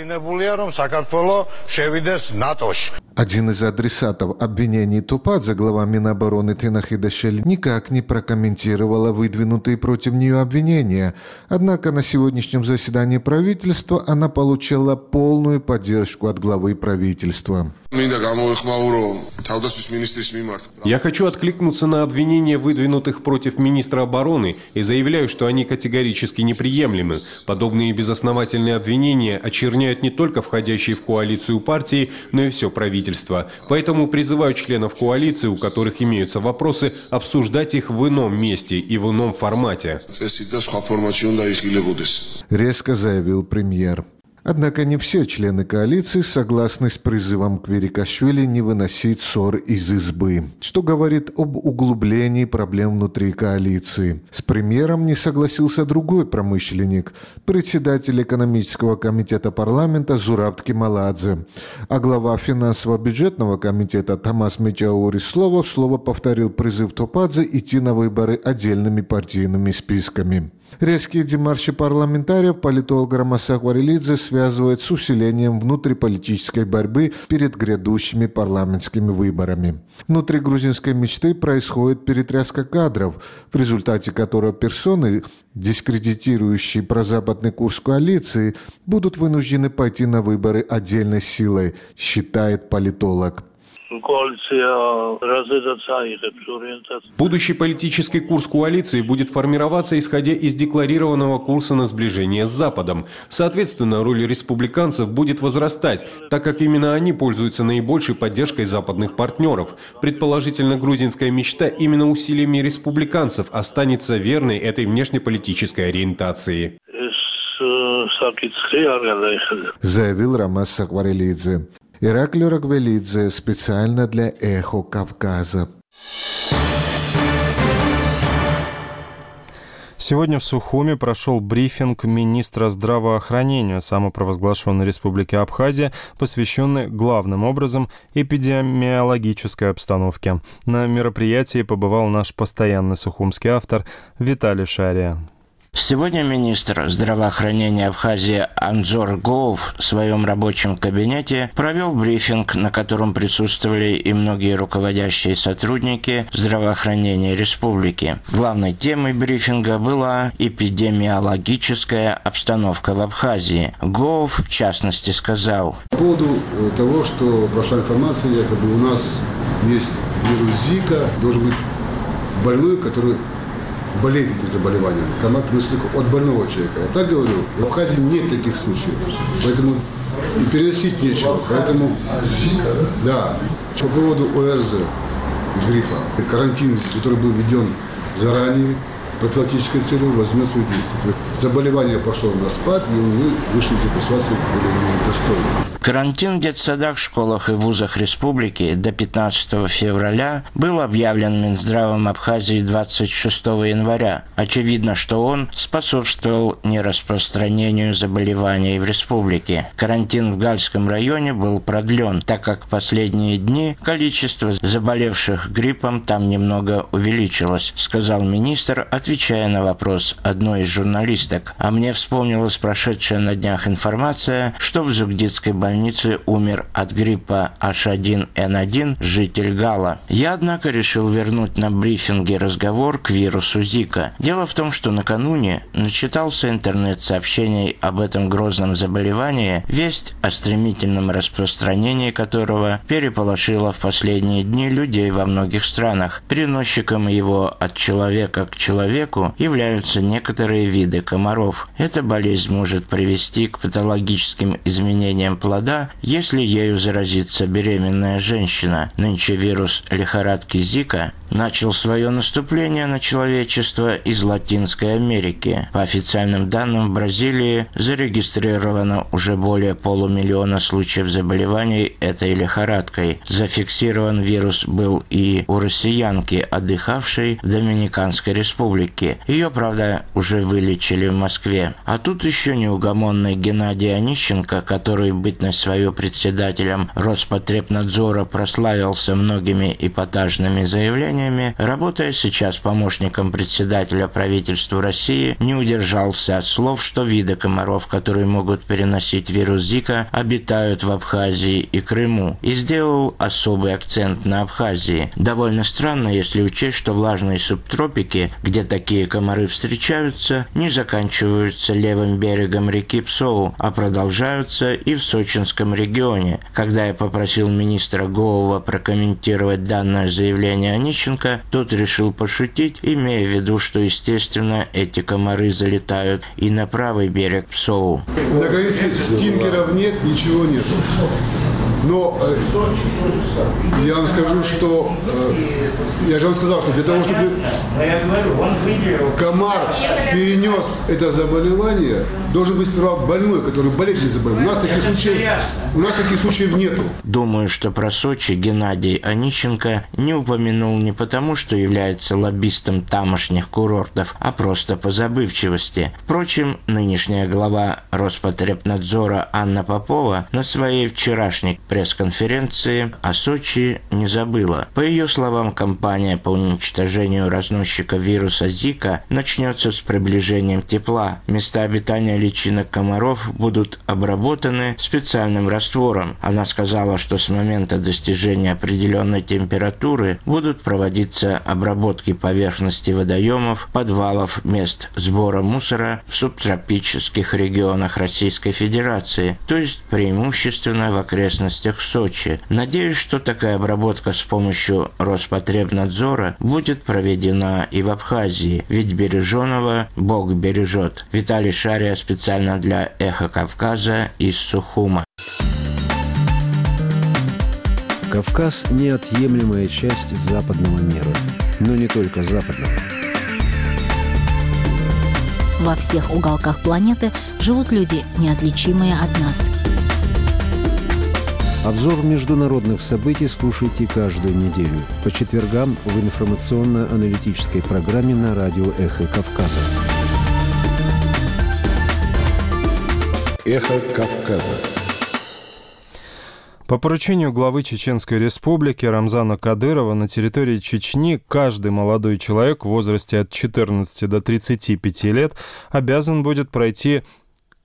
Один из адресатов обвинений Топадзе, глава Минобороны Тина Хидашели, никак не прокомментировала выдвинутые против нее обвинения. Однако на сегодняшнем заседании правительства она получила полную поддержку от главы правительства. Я хочу откликнуться на обвинения, выдвинутых против министра обороны, и заявляю, что они категорически неприемлемы. Подобные безосновательные обвинения очерняют не только входящие в коалицию партии, но и все правительство. Поэтому призываю членов коалиции, у которых имеются вопросы, обсуждать их в ином месте и в ином формате. Резко заявил премьер. Однако не все члены коалиции согласны с призывом Квирикашвили не выносить ссор из избы, что говорит об углублении проблем внутри коалиции. С премьером не согласился другой промышленник, председатель экономического комитета парламента Зураб Кемаладзе, а глава финансово-бюджетного комитета Томас Мечаурис слово в слово повторил призыв Топадзе идти на выборы отдельными партийными списками. Резкие демарши парламентариев политолог Рамасах Варелидзе связывает с усилением внутриполитической борьбы перед грядущими парламентскими выборами. Внутри грузинской мечты происходит перетряска кадров, в результате которой персоны, дискредитирующие прозападный курс коалиции, будут вынуждены пойти на выборы отдельной силой, считает политолог. Будущий политический курс коалиции будет формироваться, исходя из декларированного курса на сближение с Западом. Соответственно, роль республиканцев будет возрастать, так как именно они пользуются наибольшей поддержкой западных партнеров. Предположительно, грузинская мечта именно усилиями республиканцев останется верной этой внешнеполитической ориентации. Заявил Рамас Сахварелидзе. Ираклий Рагвелидзе специально для «Эхо Кавказа». Сегодня в Сухуми прошел брифинг министра здравоохранения самопровозглашенной Республики Абхазия, посвященный главным образом эпидемиологической обстановке. На мероприятии побывал наш постоянный сухумский автор Виталий Шария. Сегодня министр здравоохранения Абхазии Анзор Гоов в своем рабочем кабинете провел брифинг, на котором присутствовали и многие руководящие сотрудники здравоохранения республики. Главной темой брифинга была эпидемиологическая обстановка в Абхазии. Гоов, в частности, сказал: По поводу того, что прошла информация, якобы у нас есть вирус Зика, должен быть больной, который болеет этим заболеванием. Комар приносит их от больного человека. Я так говорю, в Абхазии нет таких случаев. Поэтому и переносить нечего. Поэтому, да, по поводу ОРЗ и гриппа, карантин, который был введен заранее, профилактической целью, возьмет свои действия. Заболевание пошло на спад, и мы вышли из этой ситуации более-менее достойно. Карантин в детсадах, школах и вузах республики до пятнадцатого февраля был объявлен Минздравом Абхазии двадцать шестого января. Очевидно, что он способствовал нераспространению заболеваний в республике. Карантин в Гальском районе был продлен, так как в последние дни количество заболевших гриппом там немного увеличилось, сказал министр, отвечая на вопрос одной из журналисток. А мне вспомнилась прошедшая на днях информация, что в Зугдитской больнице больнице умер от гриппа эйч один эн один житель Гала. Я, однако, решил вернуть на брифинге разговор к вирусу Зика. Дело в том, что накануне начитался интернет-сообщений об этом грозном заболевании, весть о стремительном распространении которого переполошила в последние дни людей во многих странах. Переносчиком его от человека к человеку являются некоторые виды комаров. Эта болезнь может привести к патологическим изменениям плода, если ею заразится беременная женщина. Нынче вирус лихорадки Зика начал свое наступление на человечество из Латинской Америки. По официальным данным, в Бразилии зарегистрировано уже более полумиллиона случаев заболеваний этой лихорадкой. Зафиксирован вирус был и у россиянки, отдыхавшей в Доминиканской Республике. Ее, правда, уже вылечили в Москве. А тут еще неугомонный Геннадий Онищенко, который, бытность свою председателем Роспотребнадзора, прославился многими эпатажными заявлениями, работая сейчас помощником председателя правительства России, не удержался от слов, что виды комаров, которые могут переносить вирус Зика, обитают в Абхазии и Крыму, и сделал особый акцент на Абхазии. Довольно странно, если учесть, что влажные субтропики, где такие комары встречаются, не заканчиваются левым берегом реки Псоу, а продолжаются и в Сочинском регионе. Когда я попросил министра Гоова прокомментировать данное заявление Онищенко, тот решил пошутить, имея в виду, что, естественно, эти комары залетают и на правый берег Псоу. На границе стингеров нет, ничего нет. Но э, я вам скажу, что э, я же вам сказал, что для того, чтобы комар перенес это заболевание, должен быть сперва больной, который болеет этим заболеванием. У нас таких случаев, у нас таких случаев нету. Думаю, что про Сочи Геннадий Онищенко не упомянул не потому, что является лоббистом тамошних курортов, а просто по забывчивости. Впрочем, нынешняя глава Роспотребнадзора Анна Попова на своей вчерашней пресс-конференции о Сочи не забыла. По ее словам, кампания по уничтожению разносчика вируса Зика начнется с приближением тепла. Места обитания личинок комаров будут обработаны специальным раствором. Она сказала, что с момента достижения определенной температуры будут проводиться обработки поверхности водоемов, подвалов, мест сбора мусора в субтропических регионах Российской Федерации, то есть преимущественно в окрестностях Сочи. Надеюсь, что такая обработка с помощью Роспотребнадзора будет проведена и в Абхазии, ведь береженого Бог бережет. Виталий Шария специально для «Эхо Кавказа» из Сухума. Кавказ – неотъемлемая часть западного мира, но не только западного. Во всех уголках планеты живут люди, неотличимые от нас. Обзор международных событий слушайте каждую неделю по четвергам в информационно-аналитической программе на радио «Эхо Кавказа». «Эхо Кавказа». По поручению главы Чеченской Республики Рамзана Кадырова на территории Чечни каждый молодой человек в возрасте от четырнадцати до тридцати пяти лет обязан будет пройти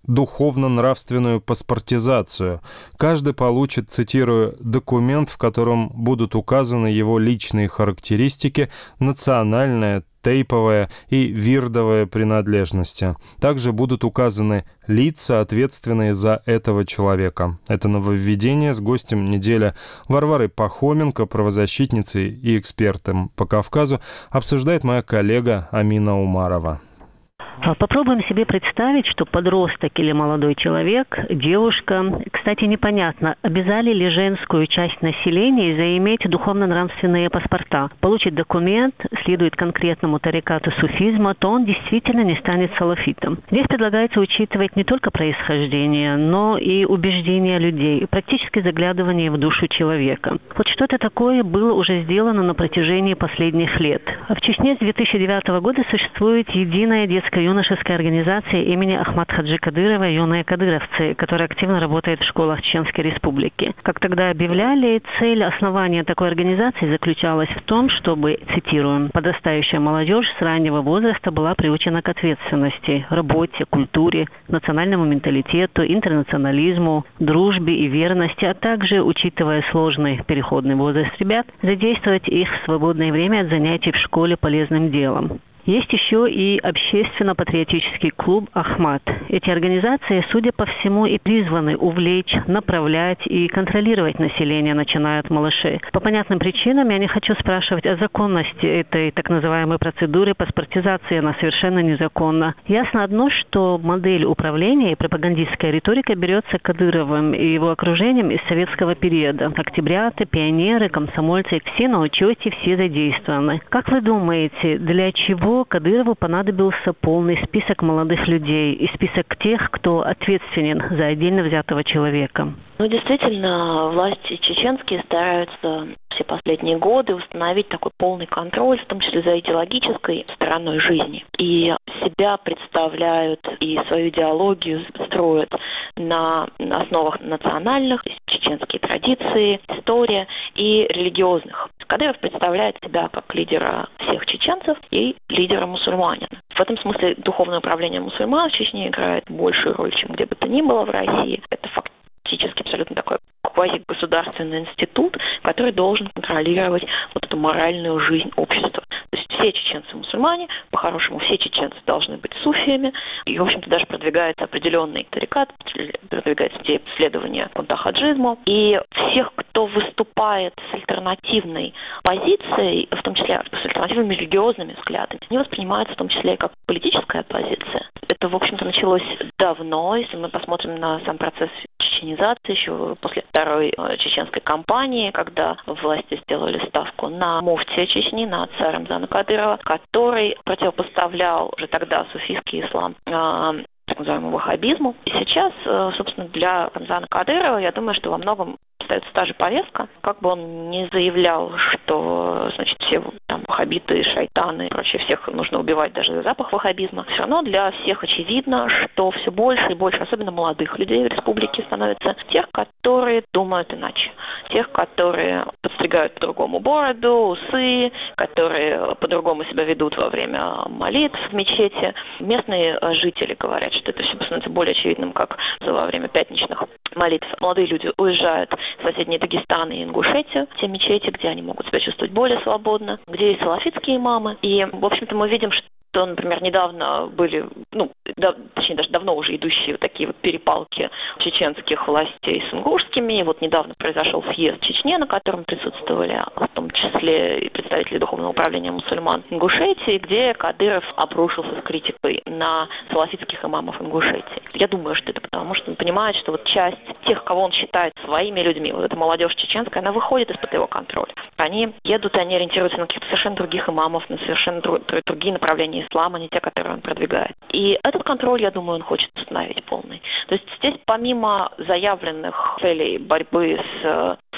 духовно-нравственную паспортизацию. Каждый получит, цитирую, документ, в котором будут указаны его личные характеристики, национальная, тейповая и вирдовая принадлежности. Также будут указаны лица, ответственные за этого человека. Это нововведение с гостем недели Варварой Пахоменко, правозащитницей и экспертом по Кавказу, обсуждает моя коллега Амина Умарова. Попробуем себе представить, что подросток или молодой человек, девушка, кстати, непонятно, обязали ли женскую часть населения заиметь духовно-нравственные паспорта, получит документ, следует конкретному тарикату суфизма, то он действительно не станет салафитом. Здесь предлагается учитывать не только происхождение, но и убеждения людей, практически заглядывание в душу человека. Вот что-то такое было уже сделано на протяжении последних лет. В Чечне с две тысячи девятого года существует единая детская юношеская организация имени Ахмад Хаджи Кадырова «Юные кадыровцы», которая активно работает в школах Чеченской Республики. Как тогда объявляли, цель основания такой организации заключалась в том, чтобы, цитируем, «подрастающая молодежь с раннего возраста была приучена к ответственности, работе, культуре, национальному менталитету, интернационализму, дружбе и верности, а также, учитывая сложный переходный возраст ребят, задействовать их в свободное время от занятий в школе полезным делом». Есть еще и общественно-патриотический клуб «Ахмат». Эти организации, судя по всему, и призваны увлечь, направлять и контролировать население, начиная от малышей. По понятным причинам я не хочу спрашивать о законности этой так называемой процедуры паспортизации. Она совершенно незаконна. Ясно одно, что модель управления и пропагандистская риторика берется Кадыровым и его окружением из советского периода. Октябряты, пионеры, комсомольцы – все на учете, все задействованы. Как вы думаете, для чего Кадырову понадобился полный список молодых людей и список тех, кто ответственен за отдельно взятого человека? Ну, действительно, власти чеченские стараются все последние годы установить такой полный контроль, в том числе за идеологической стороной жизни. И себя представляют и свою идеологию строят на основах национальных, чеченские традиции, история и религиозных. Кадыров представляет себя как лидера всех чеченцев и лидера мусульманина. В этом смысле духовное управление мусульман в Чечне играет большую роль, чем где бы то ни было в России. Это фактически абсолютно такой квазигосударственный институт, который должен контролировать вот эту моральную жизнь общества. То есть все чеченцы мусульмане, по-хорошему все чеченцы должны быть суфиями, и, в общем-то, даже продвигается определенный тарикат, продвигается идея следования контахаджизму, и всех, кто выступает с альтернативной позицией, в том числе с альтернативными религиозными взглядами, они воспринимаются в том числе как политическая оппозиция. Это, в общем-то, началось давно, если мы посмотрим на сам процесс чеченизации, еще после второй чеченской кампании, когда власти сделали ставку на муфтия Чечни, на отца Рамзана Кадырова, который противопоставлял уже тогда суфийский ислам так называемому ваххабизму. И сейчас, собственно, для Рамзана Кадырова, я думаю, что во многом остается та же повестка. Как бы он не заявлял, что, значит, все там ваххабиты, шайтаны и прочее, всех нужно убивать даже за запах ваххабизма, все равно для всех очевидно, что все больше и больше, особенно молодых людей в республике, становится тех, которые думают иначе. Тех, которые подстригают по-другому бороду, усы, которые по-другому себя ведут во время молитв в мечети. Местные жители говорят, что это все становится более очевидным, как во время пятничных молитв. Молодые люди уезжают в соседние Дагестан и Ингушетию, те мечети, где они могут себя чувствовать более свободно, где есть салафитские имамы. И, в общем-то, мы видим, что, например, недавно были, ну, да, точнее, даже давно уже идущие вот такие вот перепалки чеченских властей с ингушскими. И вот недавно произошел съезд в Чечне, на котором присутствовали в том числе и представители Духовного управления мусульман Ингушетии, где Кадыров обрушился с критикой на салафитских имамов Ингушетии. Я думаю, что это потому, что он понимает, что вот часть тех, кого он считает своими людьми, вот эта молодежь чеченская, она выходит из-под его контроля. Они едут, и они ориентируются на каких-то совершенно других имамов, на совершенно другие направления ислама, не те, которые он продвигает. И этот контроль, я думаю, он хочет установить полный. То есть здесь помимо заявленных целей борьбы с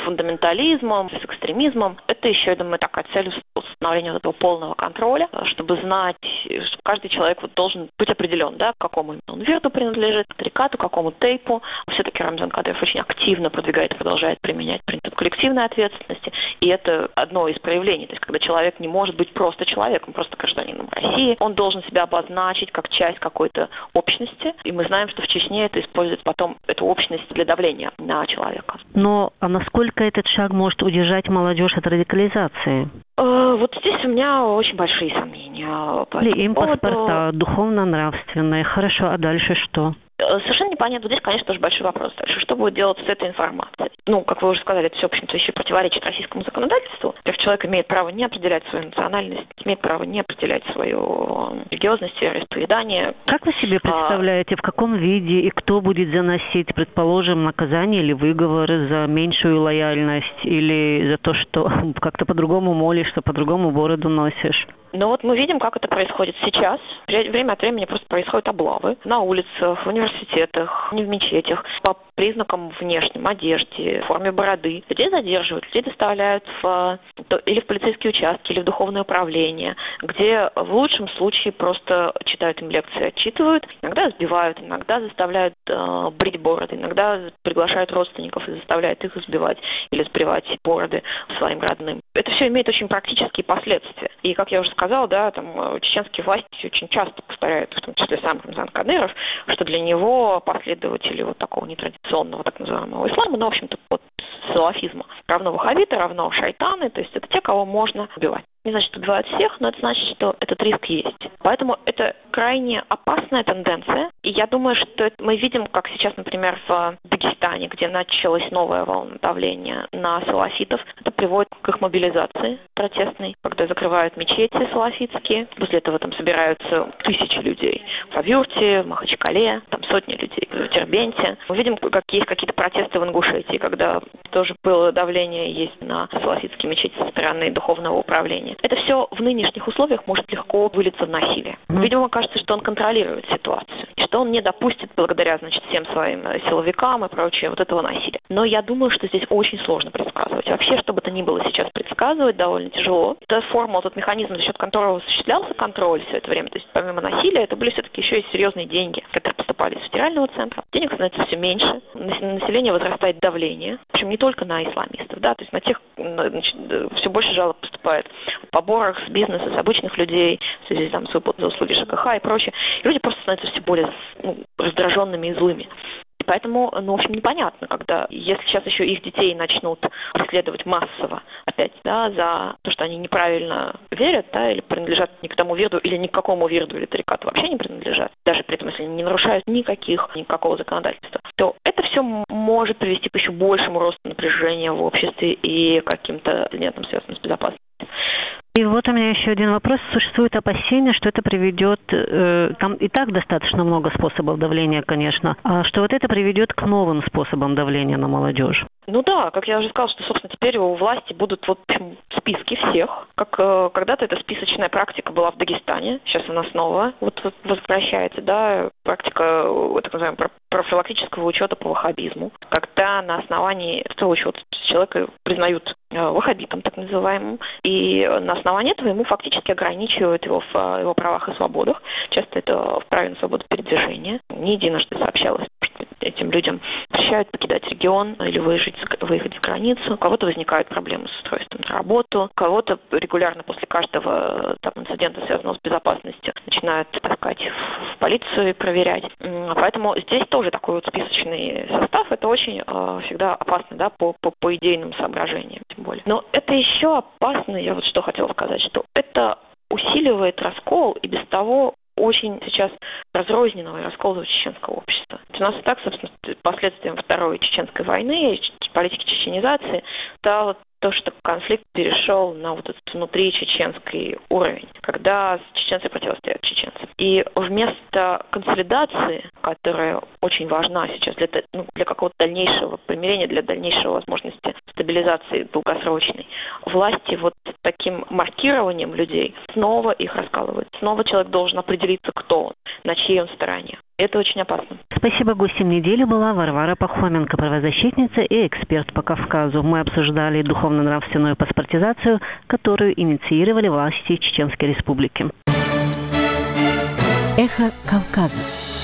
фундаментализмом, с экстремизмом. Это еще, я думаю, такая цель установления вот этого полного контроля, чтобы знать, что каждый человек вот должен быть определен, да, к какому он вирту принадлежит, к тарикату, к какому тейпу. Все-таки Рамзан Кадыров очень активно продвигает и продолжает применять принцип коллективной ответственности, и это одно из проявлений, то есть когда человек не может быть просто человеком, просто гражданином России, он должен себя обозначить как часть какой-то общности, и мы знаем, что в Чечне это используется потом, эту общность для давления на человека. Но а насколько этот шаг может удержать молодежь от радикализации? Вот здесь у меня очень большие сомнения. Им паспорта духовно-нравственные. Хорошо, а дальше что? Совершенно непонятно. Здесь, конечно, тоже большой вопрос дальше. Что будет делать с этой информацией? Ну, как вы уже сказали, это все, в общем-то, еще противоречит российскому законодательству. Во-первых, человек имеет право не определять свою национальность, имеет право не определять свою религиозность, вероисповедание. Как вы себе представляете, в каком виде и кто будет заносить, предположим, наказание или выговор за меньшую лояльность или за то, что как-то по-другому молишься, по-другому бороду носишь? Ну вот мы видим, как это происходит сейчас. Время от времени просто происходят облавы на улицах, в университетах, не в мечетях, по признакам внешним, одежде, форме бороды. Людей задерживают, людей доставляют в, или в полицейские участки, или в духовное управление, где в лучшем случае просто читают им лекции, отчитывают, иногда сбивают, иногда заставляют э, брить бороды, иногда приглашают родственников и заставляют их сбивать или сбривать бороды своим родным. Это все имеет очень практические последствия. И, как я уже сказала, да, там чеченские власти очень часто повторяют, в том числе сам Рамзан Кадыров, что для него последователи вот такого нетрадиционного так называемого ислама, ну, в общем-то, вот салафизма, равно ваххабиты, равно шайтаны, то есть это те, кого можно убивать. Не значит, что убивают всех, но это значит, что этот риск есть. Поэтому это крайне опасная тенденция. И я думаю, что это мы видим, как сейчас, например, в Дагестане, где началась новая волна давления на салафитов. Это приводит к их мобилизации протестной, когда закрывают мечети салафитские. После этого там собираются тысячи людей. В Авюрте, в Махачкале, там сотни людей. В Дербенте. Мы видим, как есть какие-то протесты в Ингушетии, когда тоже было давление есть на салафитские мечети со стороны духовного управления. Это все в нынешних условиях может легко вылиться в насилие. Видимо, кажется, что он контролирует ситуацию, и что он не допустит, благодаря, значит, всем своим силовикам и прочее, вот этого насилия. Но я думаю, что здесь очень сложно предсказывать. Вообще, что бы то ни было сейчас предсказывать, довольно тяжело. Та форма, тот механизм, за счет которого осуществлялся контроль все это время, то есть помимо насилия, это были все-таки еще и серьезные деньги, которые поступали из федерального центра. Денег становится все меньше, на население возрастает давление, причем не только на исламистов, да, то есть на тех, значит, все больше жалоб поступает о поборах с бизнеса, с обычных людей, в связи там, с выплатой за услуги ЖКХ и прочее. И люди просто становятся все более ну, раздраженными и злыми. И поэтому, ну, в общем, непонятно, когда, если сейчас еще их детей начнут преследовать массово опять, да, за то, что они неправильно верят, да, или принадлежат не к тому вирду, или ни к какому вирду или тарикату вообще не принадлежат, даже при этом, если они не нарушают никаких, никакого законодательства, то это все может привести к еще большему росту напряжения в обществе и каким-то инцидентам, связанным с безопасностью. И вот у меня еще один вопрос. Существует опасение, что это приведет, э, там и так достаточно много способов давления, конечно, а что вот это приведет к новым способам давления на молодежь. Ну да, как я уже сказала, что, собственно, теперь у власти будут вот списки всех. Как э, когда-то эта списочная практика была в Дагестане, сейчас она снова вот возвращается, да, практика так называемого профилактического учета по ваххабизму, когда на основании этого учета человека признают э, ваххабитом, так называемым, и на основании этого ему фактически ограничивают его в его правах и свободах. Часто это в праве на свободу передвижения. Не единожды сообщалось, что этим людям запрещают покидать регион или выезжать, выехать за границу. У кого-то возникают проблемы с устройством на работу, у кого-то регулярно после каждого там, инцидента, связанного с безопасностью, начинают таскать в полицию и проверять. Поэтому здесь тоже такой вот списочный состав. Это очень э, всегда опасно, да, по, по, по идейным соображениям, тем более. Но это еще опасно, я вот что хотела сказать, что это усиливает раскол и без того очень сейчас разрозненного и расколотого чеченского общества. У нас и так, собственно, последствием Второй Чеченской войны, политики чеченизации, стало то, что конфликт перешел на вот этот внутричеченский уровень, когда чеченцы противостоят чеченцам. И вместо консолидации, которая очень важна сейчас для, ну, для какого-то дальнейшего примирения, для дальнейшей возможности стабилизации долгосрочной, власти вот таким маркированием людей снова их раскалывают. Снова человек должен определиться, кто он, на чьей он стороне. Это очень опасно. Спасибо. Гостем недели была Варвара Пахоменко, правозащитница и эксперт по Кавказу. Мы обсуждали духовно-нравственную паспортизацию, которую инициировали власти Чеченской Республики. Эхо Кавказа.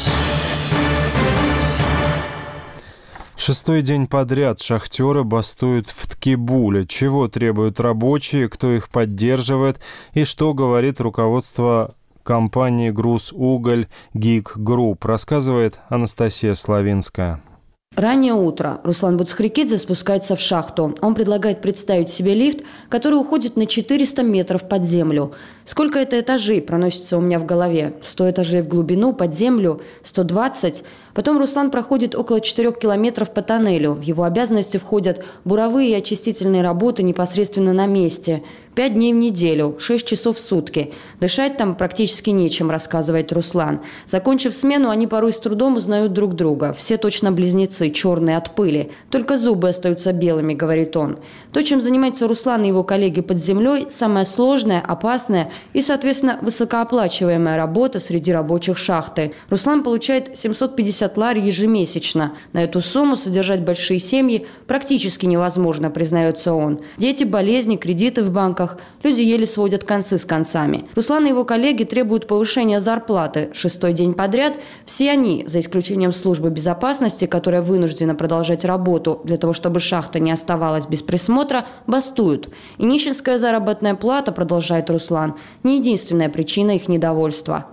Шестой день подряд шахтеры бастуют в Ткибуле. Чего требуют рабочие, кто их поддерживает и что говорит руководство компании «Грузуголь» ГИК Групп, рассказывает Анастасия Славинская. Раннее утро. Руслан Буцхрикидзе спускается в шахту. Он предлагает представить себе лифт, который уходит на четыреста метров под землю. Сколько это этажей, проносится у меня в голове. сто этажей в глубину, под землю, сто двадцать. Потом Руслан проходит около четырёх километров по тоннелю. В его обязанности входят буровые и очистительные работы непосредственно на месте. Пять дней в неделю, шесть часов в сутки. Дышать там практически нечем, рассказывает Руслан. Закончив смену, они порой с трудом узнают друг друга. Все точно близнецы, черные от пыли. Только зубы остаются белыми, говорит он. То, чем занимаются Руслан и его коллеги под землей, самая сложная, опасная и, соответственно, высокооплачиваемая работа среди рабочих шахты. Руслан получает семьсот пятьдесят лари ежемесячно. На эту сумму содержать большие семьи практически невозможно, признается он. Дети, болезни, кредиты в банках. Люди еле сводят концы с концами. Руслан и его коллеги требуют повышения зарплаты. Шестой день подряд все они, за исключением службы безопасности, которая вынуждена продолжать работу для того, чтобы шахта не оставалась без присмотра, бастуют. И нищенская заработная плата, продолжает Руслан, не единственная причина их недовольства.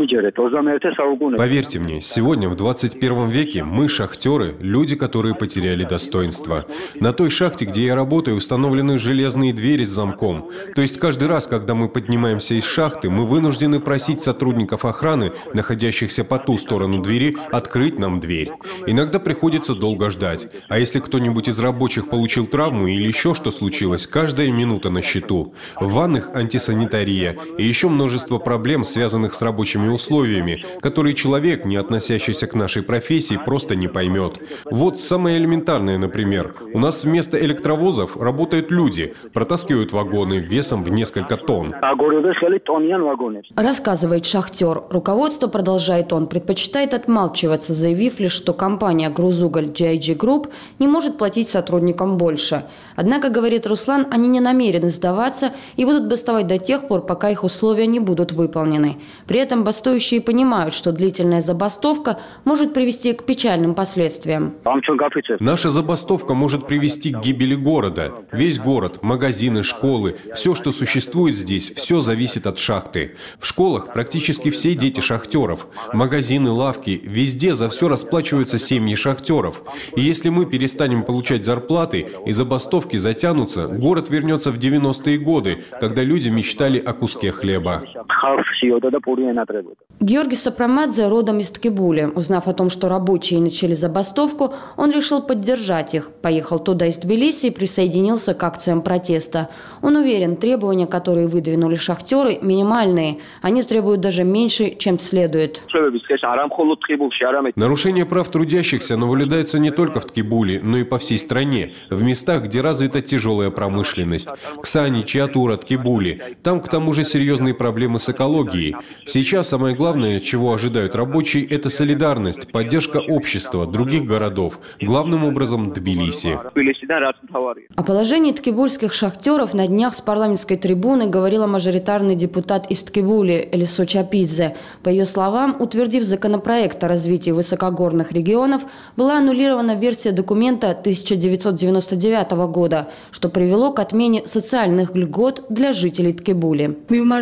Поверьте мне, сегодня в двадцать первом веке мы, шахтеры, люди, которые потеряли достоинство. На той шахте, где я работаю, установлены железные двери с замком. То есть каждый раз, когда мы поднимаемся из шахты, мы вынуждены просить сотрудников охраны, находящихся по ту сторону двери, открыть нам дверь. Иногда приходится долго ждать. А если кто-нибудь из рабочих получил травму или еще что случилось, каждая минута на счету. В ваннах антисанитария и еще множество проблем, связанных с рабочими условиями, которые человек, не относящийся к нашей профессии, просто не поймет. Вот самое элементарное, например. У нас вместо электровозов работают люди, протаскивают вагоны весом в несколько тонн. Рассказывает шахтер. Руководство, продолжает он, предпочитает отмалчиваться, заявив лишь, что компания «Грузуголь» джи ай джи Group не может платить сотрудникам больше. Однако, говорит Руслан, они не намерены сдаваться и будут бастовать до тех пор, пока их условия не будут выполнены. При этом бастующие понимают, что длительная забастовка может привести к печальным последствиям. Наша забастовка может привести к гибели города. Весь город, магазины, школы, все, что существует здесь, все зависит от шахты. В школах практически все дети шахтеров. Магазины, лавки, везде за все расплачиваются семьи шахтеров. И если мы перестанем получать зарплаты и забастовки затянутся, город вернется в девяностые годы, когда люди мечтали о куске хлеба. Георгий Сапрамадзе родом из Ткибули. Узнав о том, что рабочие начали забастовку, он решил поддержать их. Поехал туда из Тбилиси и присоединился к акциям протеста. Он уверен, требования, которые выдвинули шахтеры, минимальные. Они требуют даже меньше, чем следует. Нарушение прав трудящихся наблюдается не только в Ткибуле, но и по всей стране, в местах, где развита тяжелая промышленность. Ксани, Чиатура, Ткибули. Там, к тому же, серьезные проблемы с экологией. Сейчас самое главное, чего ожидают рабочие, это солидарность, поддержка общества, других городов, главным образом Тбилиси. О положении ткибульских шахтеров на днях с парламентской трибуны говорила мажоритарный депутат из Ткибули Элисо Чапидзе. По ее словам, утвердив законопроект о развитии высокогорных регионов, была аннулирована версия документа тысяча девятьсот девяносто девятого года, что привело к отмене социальных льгот для жителей Ткибули.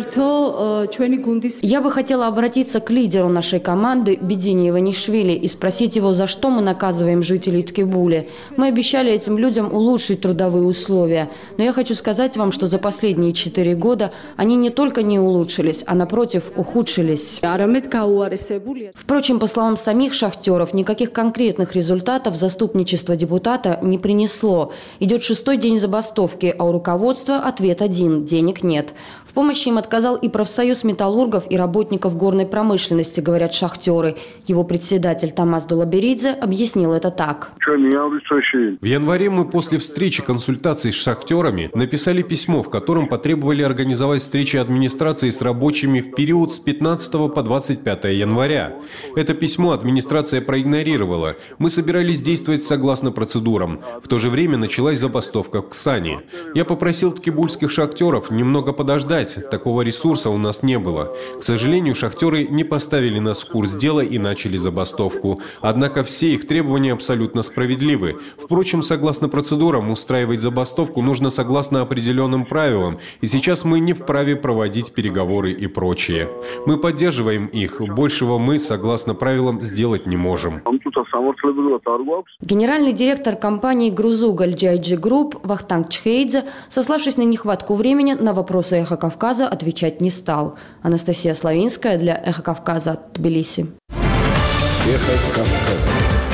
Я бы хотела обратиться к лидеру нашей команды Бедини Иванишвили и спросить его, за что мы наказываем жителей Ткибули. Мы обещали этим людям улучшить трудовые условия. Но я хочу сказать вам, что за последние четыре года они не только не улучшились, а напротив ухудшились. Впрочем, по словам самих шахтеров, никаких конкретных результатов заступничество депутата не принесло. Идет шестой день забастовки, а у руководства ответ один – денег нет. В помощи им отказал и профсоюз металлургов и работников горной промышленности, говорят шахтеры. Его председатель Тамас Дулаберидзе объяснил это так. В январе мы после встречи консультаций с шахтерами написали письмо письмо, в котором потребовали организовать встречи администрации с рабочими в период с пятнадцатого по двадцать пятое января. Это письмо администрация проигнорировала. Мы собирались действовать согласно процедурам. В то же время началась забастовка в Ксани. Я попросил ткибульских шахтеров немного подождать. Такого ресурса у нас не было. К сожалению, шахтеры не поставили нас в курс дела и начали забастовку. Однако все их требования абсолютно справедливы. Впрочем, согласно процедурам, устраивать забастовку нужно согласно определенным правилам. И сейчас мы не вправе проводить переговоры и прочее. Мы поддерживаем их. Большего мы, согласно правилам, сделать не можем. Генеральный директор компании «Грузугаль джи ай джи Group» Вахтанг Чхейдзе, сославшись на нехватку времени, на вопросы «Эхо Кавказа» отвечать не стал. Анастасия Славинская для «Эхо Кавказа», Тбилиси. «Эхо Кавказа».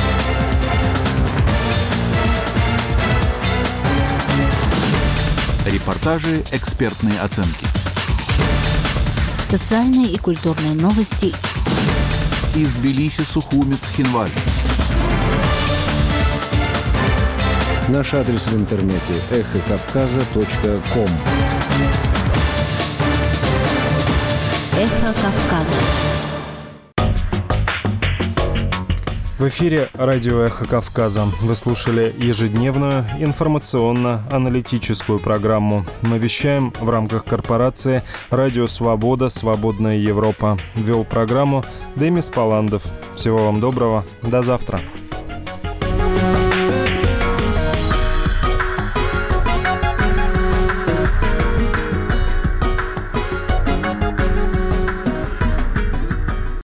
Репортажи, экспертные оценки. Социальные и культурные новости. Из Тбилиси, Сухуми, Цхинваль. Наш адрес в интернете эхо кавказа точка ком. Эхо Кавказа. В эфире радио «Эхо Кавказа». Вы слушали ежедневную информационно-аналитическую программу. Мы вещаем в рамках корпорации «Радио Свобода. Свободная Европа». Вел программу Демис Паландов. Всего вам доброго. До завтра.